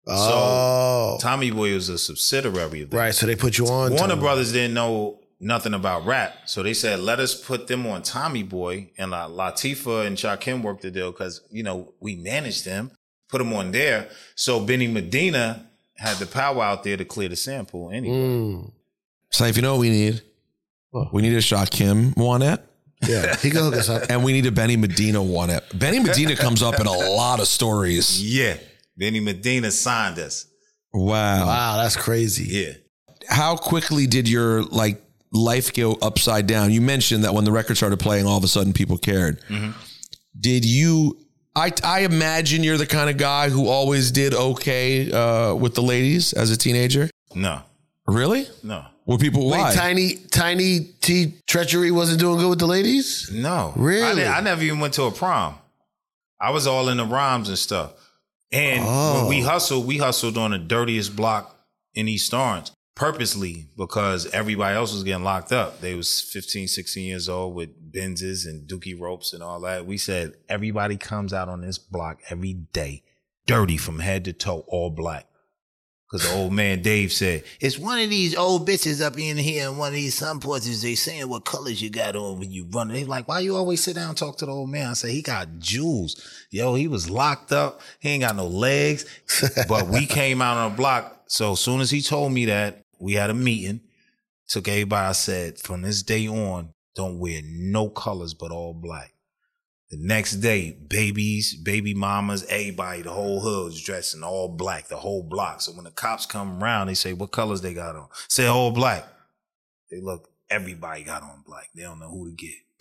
So Tommy Boy was a subsidiary of that. Right, so they put you on. Warner Brothers didn't know nothing about rap. So they said, let us put them on Tommy Boy, and Latifah and Shakim worked the deal because, we managed them, put them on there. So Benny Medina had the power out there to clear the sample anyway. So if you know what we need? We need a Shakim one-et. Yeah, he can hook us up. And we need a Benny Medina one-et. Benny Medina comes up in a lot of stories. Yeah. Benny Medina signed us. Wow, that's crazy. Yeah. How quickly did your life go upside down? You mentioned that when the record started playing, all of a sudden people cared. Mm-hmm. Did you? I imagine you're the kind of guy who always did okay with the ladies as a teenager. No. Really? No. Were people why? Wait, Tiny T Treachery wasn't doing good with the ladies? No. Really? I never even went to a prom. I was all in the rhymes and stuff. And when we hustled on the dirtiest block in East Orange purposely because everybody else was getting locked up. They was 15, 16 years old with Benzes and Dookie ropes and all that. We said, everybody comes out on this block every day, dirty from head to toe, all black. Because the old man Dave said, it's one of these old bitches up in here and one of these sun porches, they saying what colors you got on when you run. They like, why you always sit down and talk to the old man? I said, he got jewels. Yo, he was locked up. He ain't got no legs. But we came out on the block. So as soon as he told me that, we had a meeting. Took everybody. I said, from this day on, don't wear no colors but all black. The next day, babies, baby mamas, everybody, the whole hood was dressed in all black, the whole block. So when the cops come around, they say, what colors they got on? Say all black. They look, everybody got on black. They don't know who to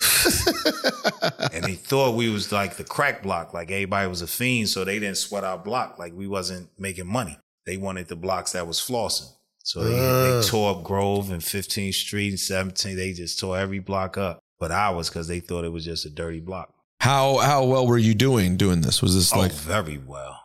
get. And they thought we was like the crack block, like everybody was a fiend, so they didn't sweat our block, like we wasn't making money. They wanted the blocks that was flossing. So they tore up Grove and 15th Street and 17th. They just tore every block up. But ours, because they thought it was just a dirty block. How well were you doing this? Was this like very well?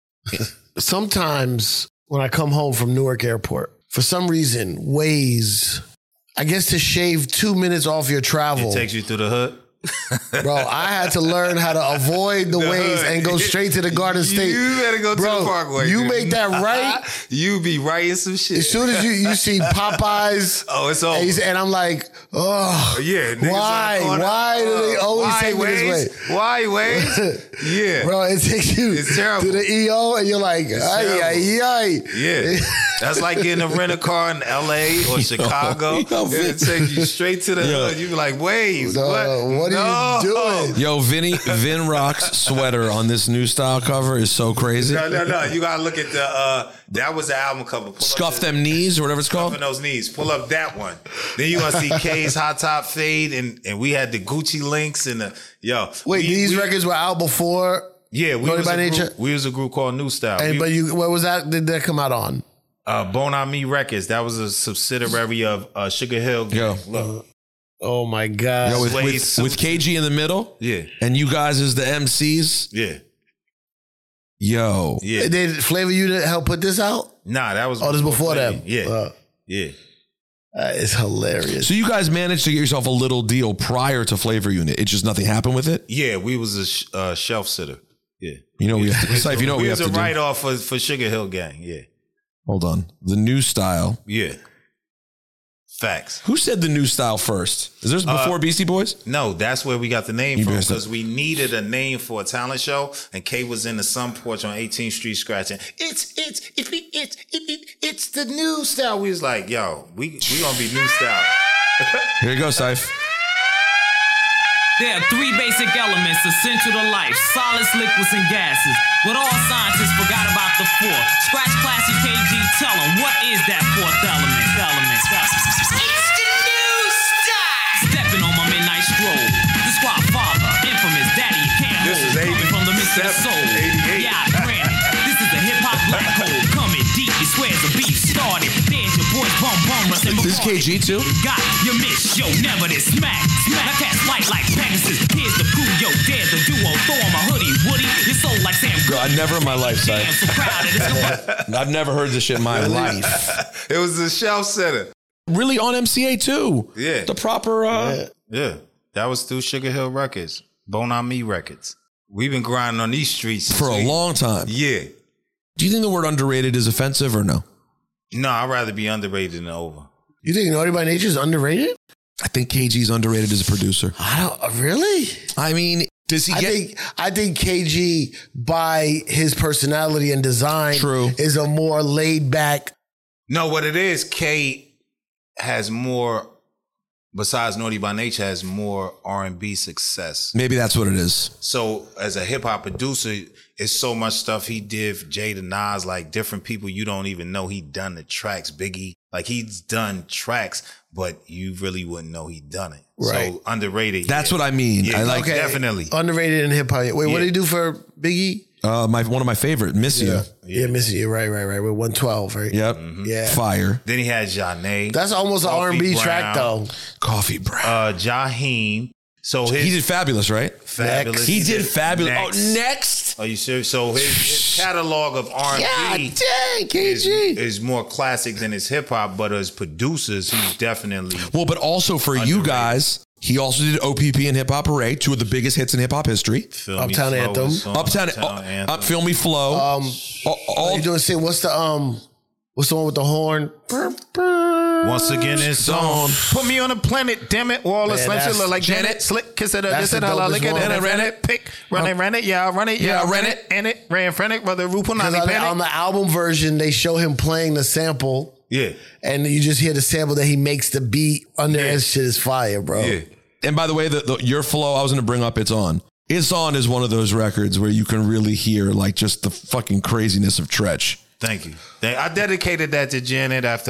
Sometimes when I come home from Newark Airport, for some reason, Waze, I guess to shave 2 minutes off your travel. It takes you through the hood? Bro, I had to learn how to avoid the Waze and go straight to the Garden State. You better go to the Parkway. You make that right. You be writing some shit. As soon as you see Popeyes. Oh, it's over. And I'm like, oh, yeah. Why do they always take me this way? Why Waze? Yeah. Bro, it takes you to the EO and you're like, ay. Yeah. That's like getting a rental car in LA or Chicago. It takes you straight to the hood. You be like, Waze. What are you doing? Yo, Vin Rock's sweater on this new style cover is so crazy. No. You gotta look at the that was the album cover. Scuff Them Knees or whatever it's called. Scuffing Those Knees. Pull up that one. Then you gonna see K's Hot Top Fade and we had the Gucci links and the Wait, these records were out before? Yeah, we was a group called New Style. And what was that? Did that come out on? Bon Ami Records. That was a subsidiary of Sugar Hill Gang. Look. Oh my God. Yo, with KG in the middle? Yeah. And you guys as the MCs? Yeah. Yo. Yeah. Did Flavor Unit help put this out? Nah, that was this was before them. Yeah. Yeah. It's hilarious. So you guys managed to get yourself a little deal prior to Flavor Unit. It just nothing happened with it? Yeah, we was a shelf sitter. Yeah. You know we have to do. We was a write-off for Sugar Hill Gang. Yeah. Hold on. The New Style. Yeah. Facts. Who said the New Style first? Is this before Beastie Boys? No, that's where we got the name from because we needed a name for a talent show, and K was in the sun porch on 18th Street scratching. It's the New Style. We was like, yo, we gonna be New Style. Here you go, Syph. There are three basic elements essential to life: solids, liquids, and gases. But all scientists forgot about the fourth. Scratch Classy KG, tell them, what is that fourth element? It's the new style! Stepping on my midnight stroll. The squad father, infamous daddy, you can't this hold. Is coming from the midst of the soul. 88. Yeah, granted. This is the hip-hop black hole. Coming deep, you swear the beef started. There's your boy Bum Russell. This is KG too? Got your miss, yo, never this smack. I catch light like Pegasus. Here's the crew, yo, dare the duo. Throw on my hoodie, Woody. You're so like Sam. Bro, I never in my life, Syph. I'm so proud of this. I've never heard this shit in my life. It was the shelf setter. Really on MCA too. Yeah. The proper Yeah. That was through Sugar Hill Records. Bon Ami Records. We've been grinding on these streets for a long time. Yeah. Do you think the word underrated is offensive or no? No, I'd rather be underrated than over. You think Naughty by Nature is underrated? I think KG's underrated as a producer. Really? I mean, does he I think KG, by his personality and design, is a more laid back. No, what it is, K has more, besides Naughty by Nature, has more R&B success. Maybe that's what it is. So as a hip hop producer, it's so much stuff he did for Jada Nas, like different people you don't even know he done the tracks. Biggie, like he's done tracks, but you really wouldn't know he done it. Right. So underrated. That's what I mean. Yeah, I like definitely underrated in hip hop. Wait, what did he do for Biggie? One of my favorite, Miss You. Yeah, Miss You. Right. With 112, right? Yep. Yeah. Fire. Then he had Janae. That's almost an R&B track, though. Coffee Brown. Jaheim. So he did Fabulous, right? Fabulous. He did Fabulous. Next. Oh, Next. Are you serious? So his catalog of R&B God dang, KG. is more classic than his hip hop, but as producers, he's definitely Well, but also for you guys, he also did OPP and Hip Hop Array, 2 of the biggest hits in hip hop history. Uptown Anthem. Uptown Anthem. Feel Me Flow. You doing say what's the one with the horn? Once again, it's on. Put me on a planet, damn it. Wall of slim shit look like Janet. Slick, kiss it, this it, hello, lick it, and I ran it. Pick, run it, yeah, run it, yeah, ran it, and it ran frantic, brother Rupunani panic. On the album version, they show him playing the sample. Yeah. And you just hear the sample that he makes the beat under his shit is fire, bro. Yeah. And by the way, your flow, I was going to bring up It's On. It's On is one of those records where you can really hear like just the fucking craziness of Tretch. Thank you. I dedicated that to Janet after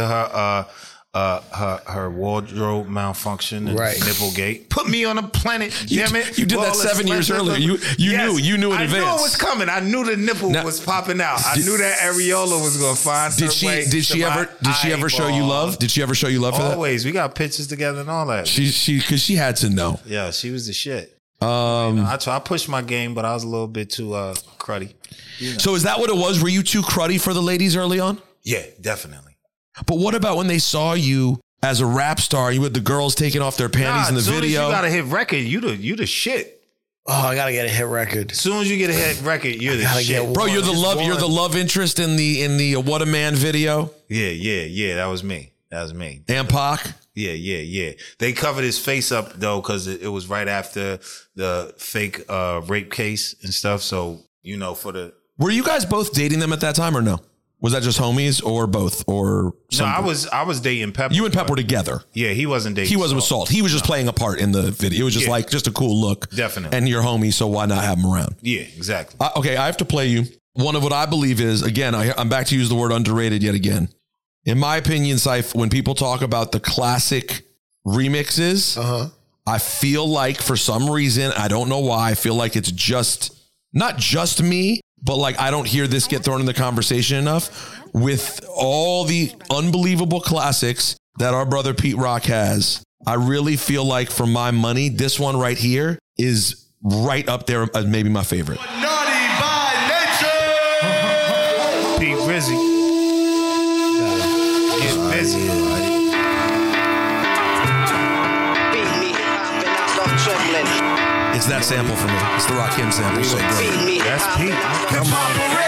her wardrobe malfunction and Nipplegate. Put me on a planet, damn it. You did that 7 years earlier. You knew in advance. I knew it was coming. I knew the nipple was popping out. I knew that areola was going to find her way. Did she ever show you love? Did she ever show you love for that? Always. We got pictures together and all that. Because she had to know. Yeah, she was the shit. I pushed my game, but I was a little bit too cruddy. You know. So is that what it was? Were you too cruddy for the ladies early on? Yeah, definitely. But what about when they saw you as a rap star? You had the girls taking off their panties in the video. As soon as you got a hit record, you the shit. Oh, I gotta get a hit record. As soon as you get a hit record, you're the shit. Bro, you're the love interest in the What a Man video. Yeah. That was me. And Pac. Yeah. They covered his face up though, because it was right after the fake rape case and stuff. So were you guys both dating them at that time or no? Was that just homies or both or something? No, I was dating Pep. You and Pep were together. Yeah, he wasn't dating. He wasn't with Salt. He was just playing a part in the video. It was just just a cool look. Definitely. And you're homies, so why not have him around? Yeah, exactly. Okay, I have to play you one of what I believe is, again, I'm back to use the word underrated yet again. In my opinion, Syph, when people talk about the classic remixes, I feel like for some reason, I don't know why, I feel like it's just, not just me, but like I don't hear this get thrown in the conversation enough with all the unbelievable classics that our brother Pete Rock has. I really feel like for my money, this one right here is right up there as maybe my favorite. Naughty by nature. Pete Rizzy. Get busy. It's that sample for me. It's the Rakim sample. So great. That's Pete. Come on.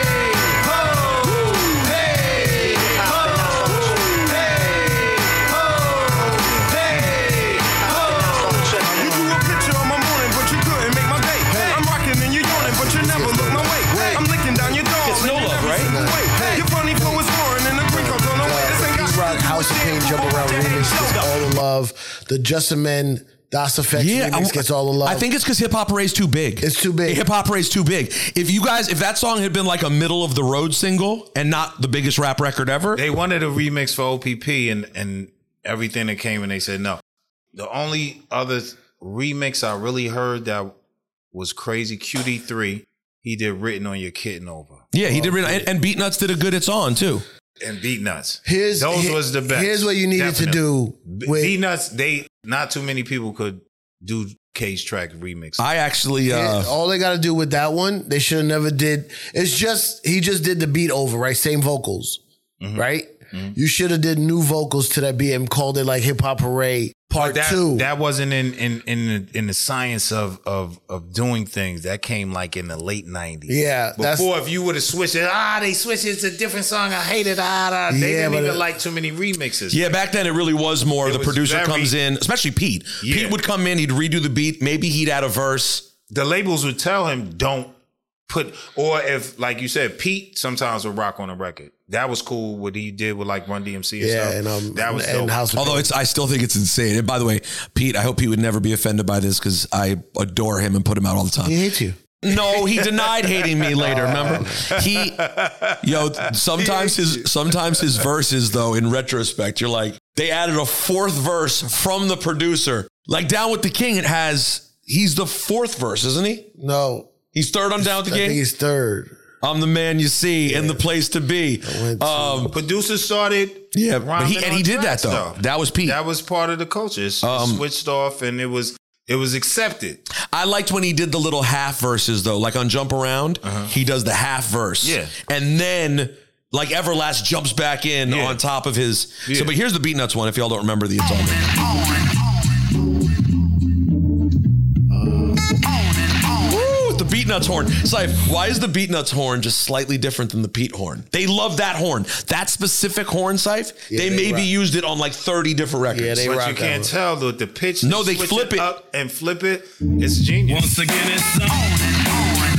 House of Pain, Jump Around remix gets all the love. The Just a Men, Das Effects remix gets all the love. I think it's because Hip Hop Array's too big. It's too big. Hip Hop Array's too big. If that song had been like a middle of the road single and not the biggest rap record ever. They wanted a remix for OPP and everything that came and they said no. The only other remix I really heard that was crazy, QD3, he did Written on Your Kitten Over. Yeah, he did Written, and Beat Nuts did a good It's On too. And Beat Nuts. Those was the best. Here's what you needed to do. Beat Nuts, not too many people could do Cage Track remix. I actually all they got to do with that one, they should have never did. It's just he just did the beat over, right? Same vocals, right? Mm-hmm. You should have did new vocals to that beat and called it like Hip Hop Array Part 2. That wasn't in the science of doing things. That came like in the late 90s. Yeah. Before, if you would have switched it, they switched it. It's a different song. I hate it. They didn't even like too many remixes. Yeah, back then it really was more. The producer comes in, especially Pete. Yeah. Pete would come in, he'd redo the beat. Maybe he'd add a verse. The labels would tell him, don't put, or if, like you said, Pete sometimes would rock on a record. That was cool what he did with like Run DMC and stuff. And, that was dope. Although I still think it's insane. And by the way, Pete, I hope Pete would never be offended by this because I adore him and put him out all the time. He hates you. No, he denied hating me later. Remember, sometimes his verses though, in retrospect, you're like, they added a fourth verse from the producer. Like Down with the King, he's the fourth verse, isn't he? No. He's third on Down with the Game? I think he's third. I'm the man you see and the place to be. Producers started. Yeah, but he did that though. Stuff. That was Pete. That was part of the culture. It switched off and it was accepted. I liked when he did the little half verses though, like on Jump Around. He does the half verse. Yeah, and then like Everlast jumps back in on top of his. Yeah. So, but here's the Beatnuts one. If y'all don't remember the installment. The Beatnuts horn. It's like, why is the Beatnuts horn just slightly different than the Pete horn? They love that horn. That specific horn, Syph, they maybe used it on like 30 different records. Yeah, but you can't tell the pitch. No, they flip it up and flip it. It's genius. Once again, it's on and on.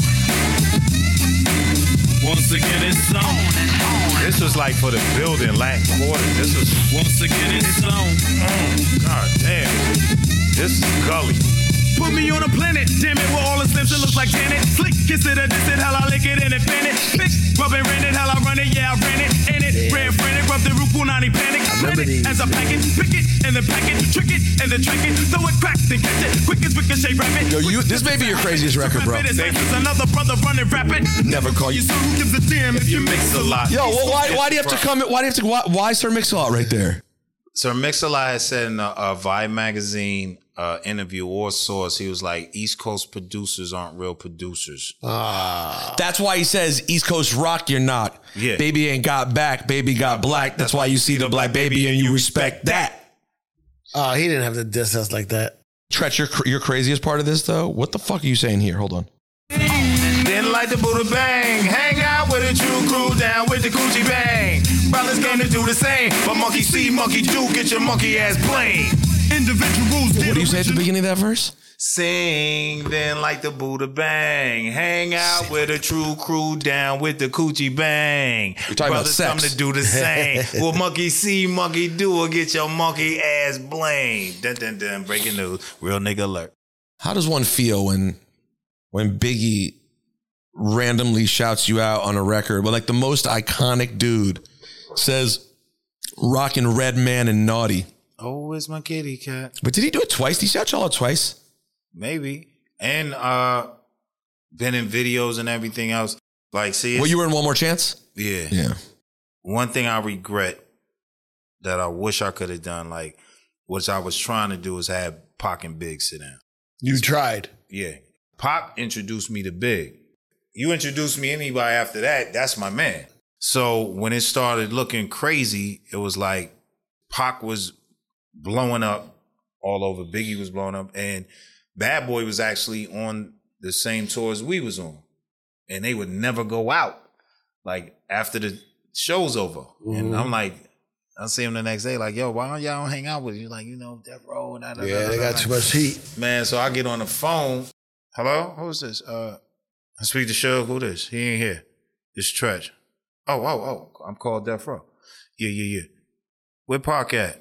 Once again, it's on and on. This was like for the building last quarter. This was once again, it's on. God damn. This is gully. Put me on a planet, damn it, where all the slips, it looks like Janet. Slick, kiss it, a diss it, hell, I lick it and it fan it. Fix, rub and rent it, hell, I run it, yeah, I ran it. In it, ran frantic, rub the roof, punani panic. Run it as a packet, pick it, and then pack it, trick it, and then track it. Throw it, crack, then catch it, quick as ricochet, rap it. Yo, this may be your craziest record, bro. Another brother running rapid. Never call you. So who gives a damn if you mix a lot? Yo, well, why do you have to come? Why Sir Mix-a-Lot right there? Sir Mix-a-Lot had said in a Vibe magazine interview or source, he was like, East Coast producers aren't real producers. That's why he says East Coast rock, you're not. Yeah. Baby ain't got back, baby got black. That's why you see the black baby and you respect that. He didn't have to diss us like that. Tretch, your craziest part of this though? What the fuck are you saying here? Hold on. Didn't like the Buddha Bang. Hang out with a true crew, down with the Coochie Bang. Brothers came to do the same, but monkey see, monkey do, get your monkey ass plain. Individuals. What do you say at the beginning of that verse? Sing, then like the Buddha Bang. Hang out with a true crew, down with the Coochie Bang. You're talking Brothers about sex. come to do the same. Well, monkey see, monkey do, or get your monkey ass blamed. Dun dun dun. Breaking news. Real nigga alert. How does one feel when Biggie randomly shouts you out on a record, but like the most iconic dude says rockin' Red Man and Naughty? Oh, it's my kitty cat. But did he do it twice? Did he shout y'all out twice? Maybe. And been in videos and everything else. Like, see, well, you were in One More Chance? Yeah. Yeah. One thing I regret that I wish I could have done, like, what I was trying to do is have Pac and Big sit down. You tried. Yeah. Pac introduced me to Big. You introduced me anybody after that, that's my man. So when it started looking crazy, it was like Pac was blowing up all over. Biggie was blowing up. And Bad Boy was actually on the same tour as we was on. And they would never go out, like, after the show's over. Mm-hmm. And I'm like, I'll see him the next day, like, yo, why don't y'all hang out with you? Like, you know, Death Row. Yeah, they got too much heat. Man, so I get on the phone. Hello? Who's this? I speak to Suge. Who this? He ain't here. It's Tretch. Oh. I'm called Death Row. Yeah. Where Pac at?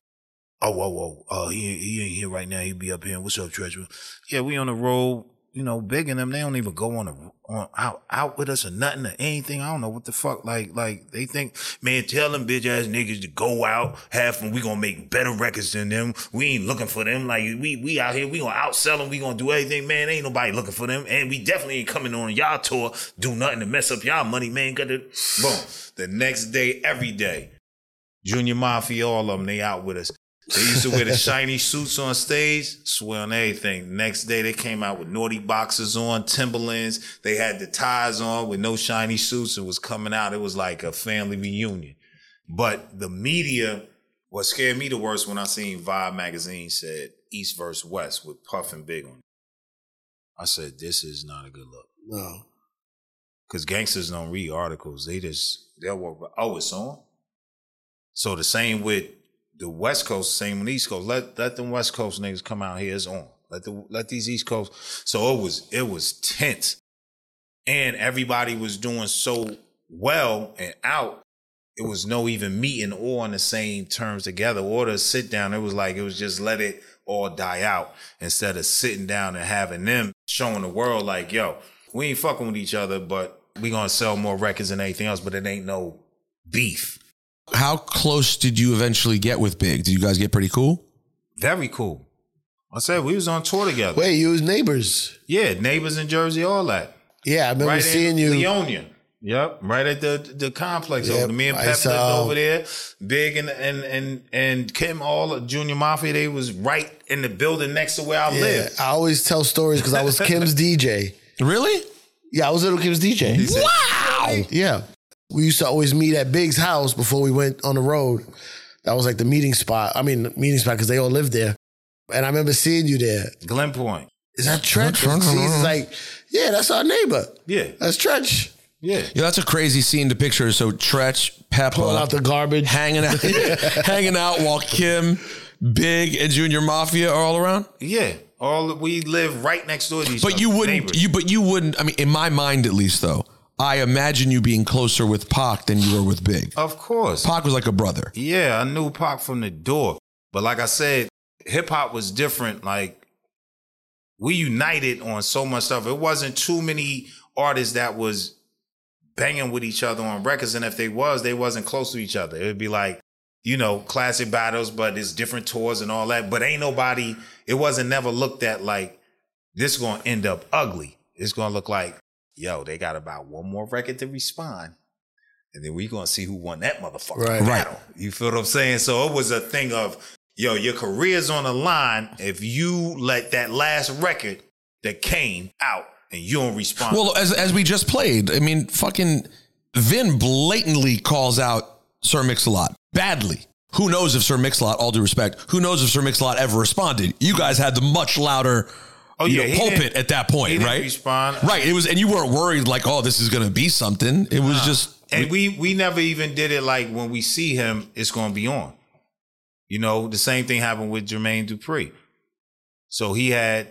He ain't here right now. He be up here. What's up, Tretch? Yeah, we on the road. You know, Big and them, they don't even go on out with us or nothing or anything. I don't know what the fuck. Like they think, man, tell them bitch ass niggas to go out, half them, we gonna make better records than them. We ain't looking for them. Like we out here, we gonna outsell them, we gonna do everything, man. Ain't nobody looking for them. And we definitely ain't coming on y'all tour, do nothing to mess up y'all money, man. Got to boom. The next day, every day, Junior Mafia, all of them, they out with us. They used to wear the shiny suits on stage, swear on everything. Next day, they came out with naughty boxers on, Timberlands. They had the ties on with no shiny suits and was coming out. It was like a family reunion. But the media, what scared me the worst when I seen Vibe magazine said East versus West with Puff and Big on it. I said, this is not a good look. No. Because gangsters don't read articles. They'll work, it's on. So the same with the West Coast, same with the East Coast. Let them West Coast niggas come out here. It's on. Let these East Coast. So it was tense, and everybody was doing so well and out. It was no even meeting or on the same terms together or to sit down. It was just let it all die out instead of sitting down and having them showing the world like, yo, we ain't fucking with each other, but we gonna sell more records than anything else. But it ain't no beef. How close did you eventually get with Big? Did you guys get pretty cool? Very cool. I said we was on tour together. Wait, you was neighbors? Yeah, neighbors in Jersey, all that. Yeah, I remember seeing you. Leonia. Yep, right at the complex over there. Me and Pep lived over there. Big and Kim, all of Junior Mafia, they was right in the building next to where I lived. I always tell stories because I was Kim's DJ. Really? Yeah, I was Little Kim's DJ. Wow. Yeah. We used to always meet at Big's house before we went on the road. That was like the meeting spot. I mean, meeting spot because they all lived there. And I remember seeing you there. Glen Point. Is that Tretch? He's like, yeah, that's our neighbor. Yeah. That's Tretch. Yeah. That's a crazy scene to picture. So Tretch, Peppa. Pulling out the garbage. Hanging out while Kim, Big, and Junior Mafia are all around? Yeah. We live right next door to each other. But you wouldn't, I mean, in my mind at least though, I imagine you being closer with Pac than you were with Big. Of course. Pac was like a brother. Yeah, I knew Pac from the door. But like I said, hip hop was different. Like, we united on so much stuff. It wasn't too many artists that was banging with each other on records. And if they wasn't close to each other. It would be like, classic battles, but it's different tours and all that. But ain't nobody, it wasn't never looked at like, this is going to end up ugly. It's going to look like, yo, they got about one more record to respond. And then we going to see who won that motherfucker battle. You feel what I'm saying? So it was a thing of, yo, your career's on the line if you let that last record that came out and you don't respond. Well, as we just played, I mean, fucking Vin blatantly calls out Sir Mix-a-Lot badly. Who knows if Sir Mix-a-Lot, all due respect, who knows if Sir Mix-a-Lot ever responded? You guys had the much louder pulpit at that point, right? Respond. Right. It was, and you weren't worried like, oh, this is going to be something. It was just. And we never even did it like when we see him, it's going to be on. The same thing happened with Jermaine Dupri. So he had,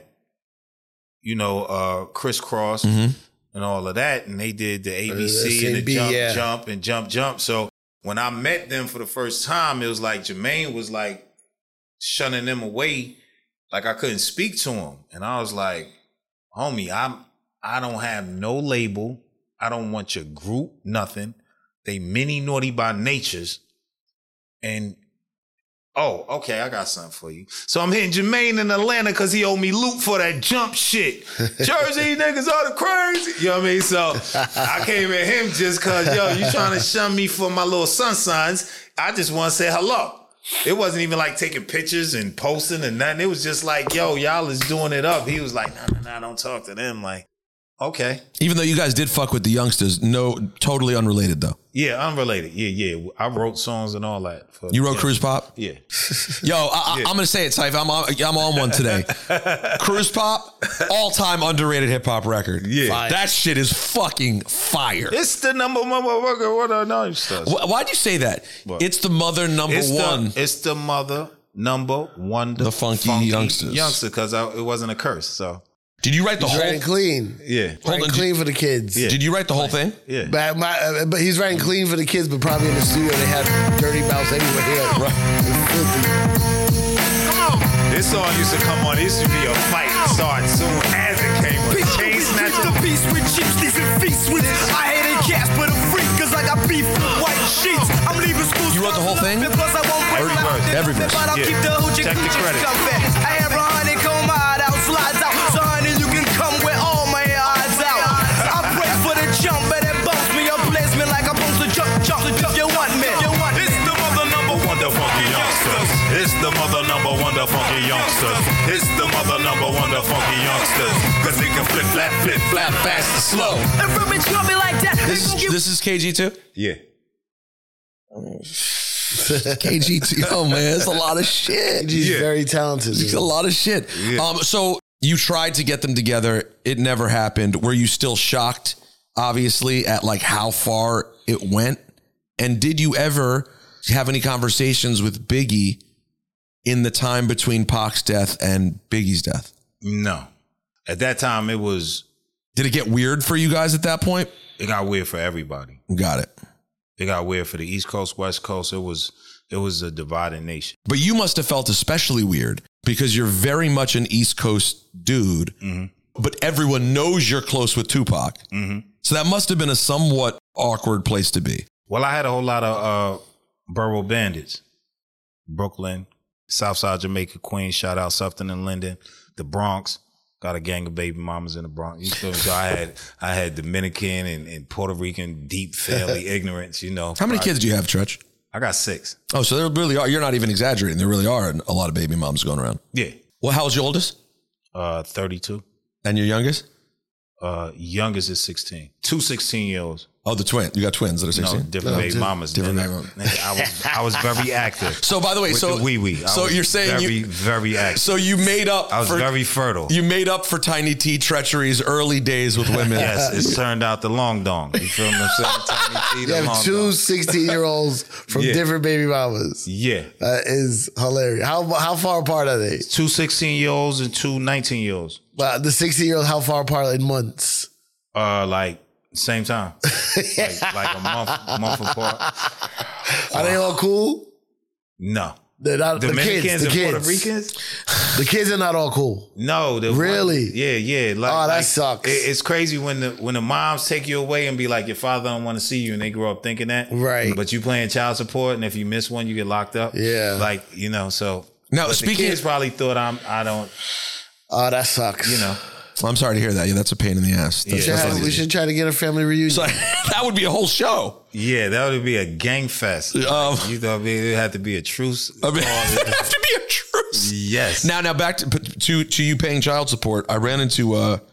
Crisscross and all of that. And they did the ABC and the jump. So when I met them for the first time, it was like Jermaine was like shunning them away. Like I couldn't speak to him. And I was like, homie, I don't have no label. I don't want your group, nothing. They many naughty by natures. And, oh, okay, I got something for you. So I'm hitting Jermaine in Atlanta because he owed me loot for that jump shit. Jersey niggas are the crazy. You know what I mean? So I came at him just because, yo, you trying to shun me for my little signs. I just want to say hello. It wasn't even like taking pictures and posting and nothing. It was just like, yo, y'all is doing it up. He was like, no, don't talk to them. Like, okay. Even though you guys did fuck with the youngsters, no, totally unrelated though. Yeah, unrelated. Yeah. I wrote songs and all that. You wrote Cruise Pop? Yeah. Yo, I'm going to say it, Syph. I'm on one today. Cruise Pop, all-time underrated hip-hop record. Yeah. Fire. That shit is fucking fire. It's the number one record. What I know. Why'd you say that? What? It's the mother number one. It's the mother number one. The funky youngsters. Youngster, because it wasn't a curse, so. Did you write the whole Writing clean. Yeah. Writing clean for the kids. Yeah. Did you write the whole thing? Yeah. But he's writing clean for the kids, but probably in the studio they had dirty mouths anyway. Yeah. Right. Come on. This song used to come on. It used to be a fight. Start soon as it came on. Chain snatcher. The beast with chips, these and feast with. I hate a gas, but a freak, cause I got beef with white sheets. I'm leaving school. You wrote the whole thing? Because I won't Every verse. Every verse. But I'll Yeah. keep the hoochie Check the coochie credits. come back. I have a honeycomb hideout, slides out. So honey, you can come with all my odds out. I pray for the jump, but it bumps me up, plays me like I'm supposed to jump. You want me? It's the mother number one, the funky youngsters. It's the mother number one, the funky youngsters. It's the mother number one, the funky youngsters. Cause they can flip, flap, fast and slow. And from it, you me like that. This is KG2? Yeah. KG2. Oh, man, it's a lot of shit. He's very talented. It's a lot of shit. Yeah. So you tried to get them together. It never happened. Were you still shocked, obviously, at like how far it went? And did you ever have any conversations with Biggie in the time between Pac's death and Biggie's death? No. At that time, it was... Did it get weird for you guys at that point? It got weird for everybody. Got it. It got weird for the East Coast, West Coast. It was a divided nation. But you must have felt especially weird because you're very much an East Coast dude, but everyone knows you're close with Tupac. So that must have been a somewhat awkward place to be. Well, I had a whole lot of borough bandits. Brooklyn, Southside Jamaica, Queens. Shout out Sufton and Linden. The Bronx. Got a gang of baby mamas in the Bronx. You feel me? So I had Dominican and Puerto Rican deep family ignorance, you know. How many kids do you have, Tretch? I got 6. Oh, so there really are. You're not even exaggerating. There really are a lot of baby moms going around. Yeah. Well, how old's your oldest? 32. And your youngest? Youngest is 16. 2 16-year-olds. Oh, the twin. You got twins that are 16? No, different baby mamas. Different baby mamas. I was very active. So, by the way, with so the wee. So you're saying very active. So you made up. I was very fertile. You made up for Tiny T Treachery's early days with women. Yes, it's turned out the long dong. You feel what I'm saying? Tiny T, You have 2 16-year-olds from different baby mamas. Yeah, that is hilarious. How far apart are they? 2 16-year-olds and 2 19-year-olds. The 16-year-old, how far apart in months? Like same time, like a month apart. Are they all cool? No, they're not. Dominicans the kids, and Puerto Ricans. The kids are not all cool. No, really? Yeah. That sucks. It's crazy when the moms take you away and be like, your father don't want to see you, and they grow up thinking that. Right. But you playing child support, and if you miss one, you get locked up. Yeah. Like, you know. So now the kids probably thought I don't. Oh, that sucks. You know. Well, I'm sorry to hear that. Yeah, that's a pain in the ass. We should try to get a family reunion. So, that would be a whole show. Yeah, that would be a gang fest. You know, it had to be a truce. I mean, it'd have to be a truce. Yes. Now back to you paying child support. I ran into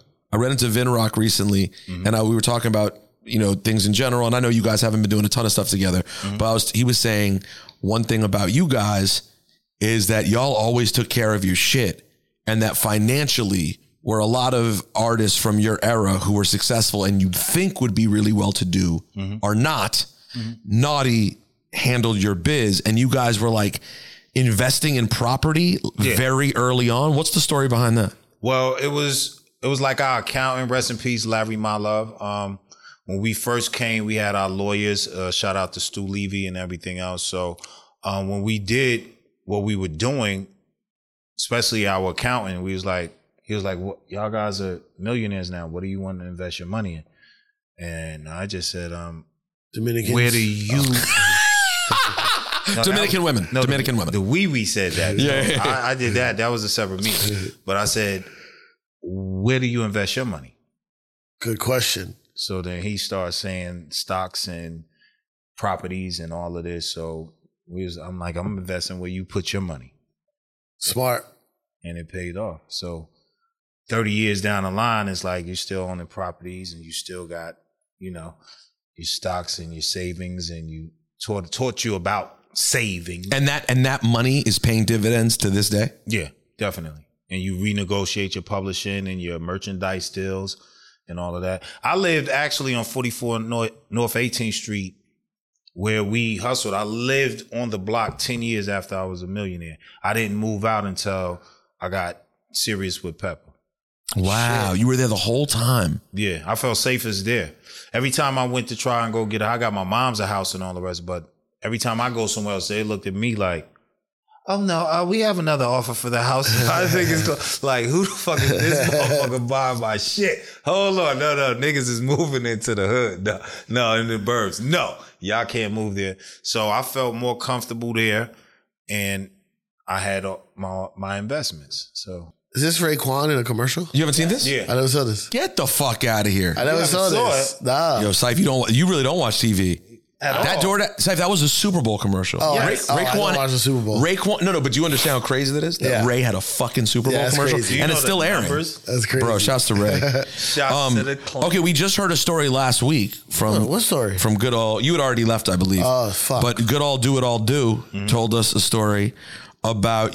Vinrock recently, and we were talking about things in general. And I know you guys haven't been doing a ton of stuff together, but he was saying one thing about you guys is that y'all always took care of your shit, and that financially, where a lot of artists from your era who were successful and you'd think would be really well-to-do are not. Naughty handled your biz, and you guys were like investing in property very early on. What's the story behind that? Well, it was like our accountant, rest in peace, Larry My Love. When we first came, we had our lawyers. Shout out to Stu Levy and everything else. So when we did what we were doing, especially our accountant, he was like, "What, y'all guys are millionaires now. What do you want to invest your money in?" And I just said, Dominicans. Where do you... Dominican women. The wee said that. Yeah. I did that. That was a separate meeting. But I said, where do you invest your money? Good question. So then he started saying stocks and properties and all of this. So I'm like, I'm investing where you put your money. Smart. And it paid off. So 30 years down the line, it's like you're still owning properties and you still got, your stocks and your savings, and you taught you about saving. And that money is paying dividends to this day? Yeah, definitely. And you renegotiate your publishing and your merchandise deals and all of that. I lived actually on 44 North 18th Street where we hustled. I lived on the block 10 years after I was a millionaire. I didn't move out until I got serious with Pepper. Wow. Shit. You were there the whole time. Yeah. I felt safest there. Every time I went to try and go get I got my mom's a house and all the rest, but every time I go somewhere else, they looked at me like, oh no, we have another offer for the house. I think it's like, who the fuck is this motherfucker buying my shit? Hold on. No. Niggas is moving into the hood. No, in the burbs. No, y'all can't move there. So I felt more comfortable there, and I had my investments. So. Is this Raekwon in a commercial? You haven't seen this? Yeah. I never saw this. Get the fuck out of here. I never saw this. Nah. Yo, Syfe, you really don't watch TV. Syfe, that was a Super Bowl commercial. Oh, yes. I don't watch the Super Bowl. Raekwon, no, but do you understand how crazy that is? That Ray had a fucking Super Bowl commercial, and it's still airing. That's crazy. Bro, shouts to Ray. Shouts to the clone. Okay, we just heard a story last week from... What story? From good old... You had already left, I believe. Oh, fuck. But good old Do It All Do told us a story about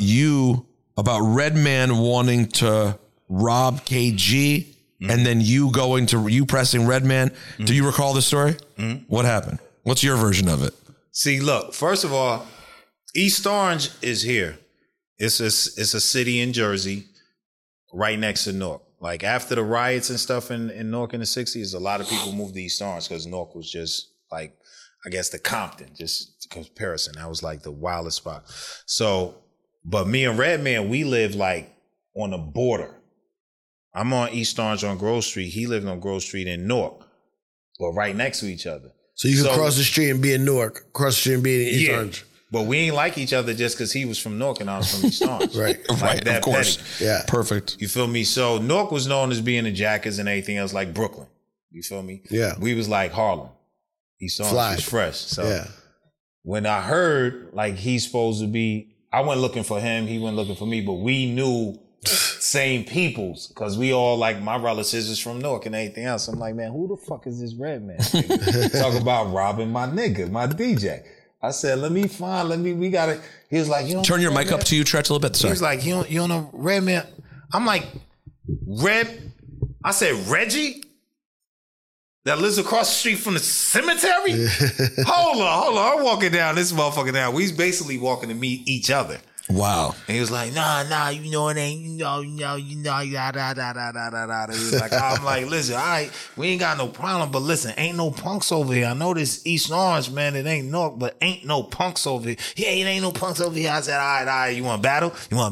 Redman wanting to rob KG, and then you pressing Redman. Do you recall the story? What happened? What's your version of it? See, look, first of all, East Orange is here. It's a city in Jersey right next to Newark. Like after the riots and stuff in Newark in the 60s, a lot of people moved to East Orange because Newark was just like, I guess the Compton, just comparison. That was like the wildest spot. So, but me and Redman, we lived like on the border. I'm on East Orange on Grove Street. He lived on Grove Street in Newark. Well, right next to each other. So you could cross the street and be in Newark, cross the street and be in East Orange. But we ain't like each other just because he was from Newark and I was from East Orange. Right. Right, of course. Petty. Yeah. Perfect. You feel me? So Newark was known as being the Jackers and everything else like Brooklyn. You feel me? Yeah. We was like Harlem. East Orange Flash. was fresh. So Yeah. when I heard like he's supposed to be, I went looking for him, he went looking for me, but we knew same peoples because we all like my relatives is from Newark and everything else. I'm like, man, who the fuck is this red man? Talk about robbing my nigga, my DJ. I said, we gotta. He was like, you Turn your mic up to you, Tretch, a little bit. Sorry. He was like, you don't know red man. I'm like, Red. I said, Reggie? That lives across the street from the cemetery? Hold on. I'm walking down this motherfucker now. We basically walking to meet each other. Wow. And he was like, nah, you know it ain't, you know, da. He was like, I'm like, listen, all right, we ain't got no problem, but listen, ain't no punks over here. I know this East Orange, man, it ain't Newark, but ain't no punks over here. Yeah, it ain't no punks over here. I said, all right, you want battle?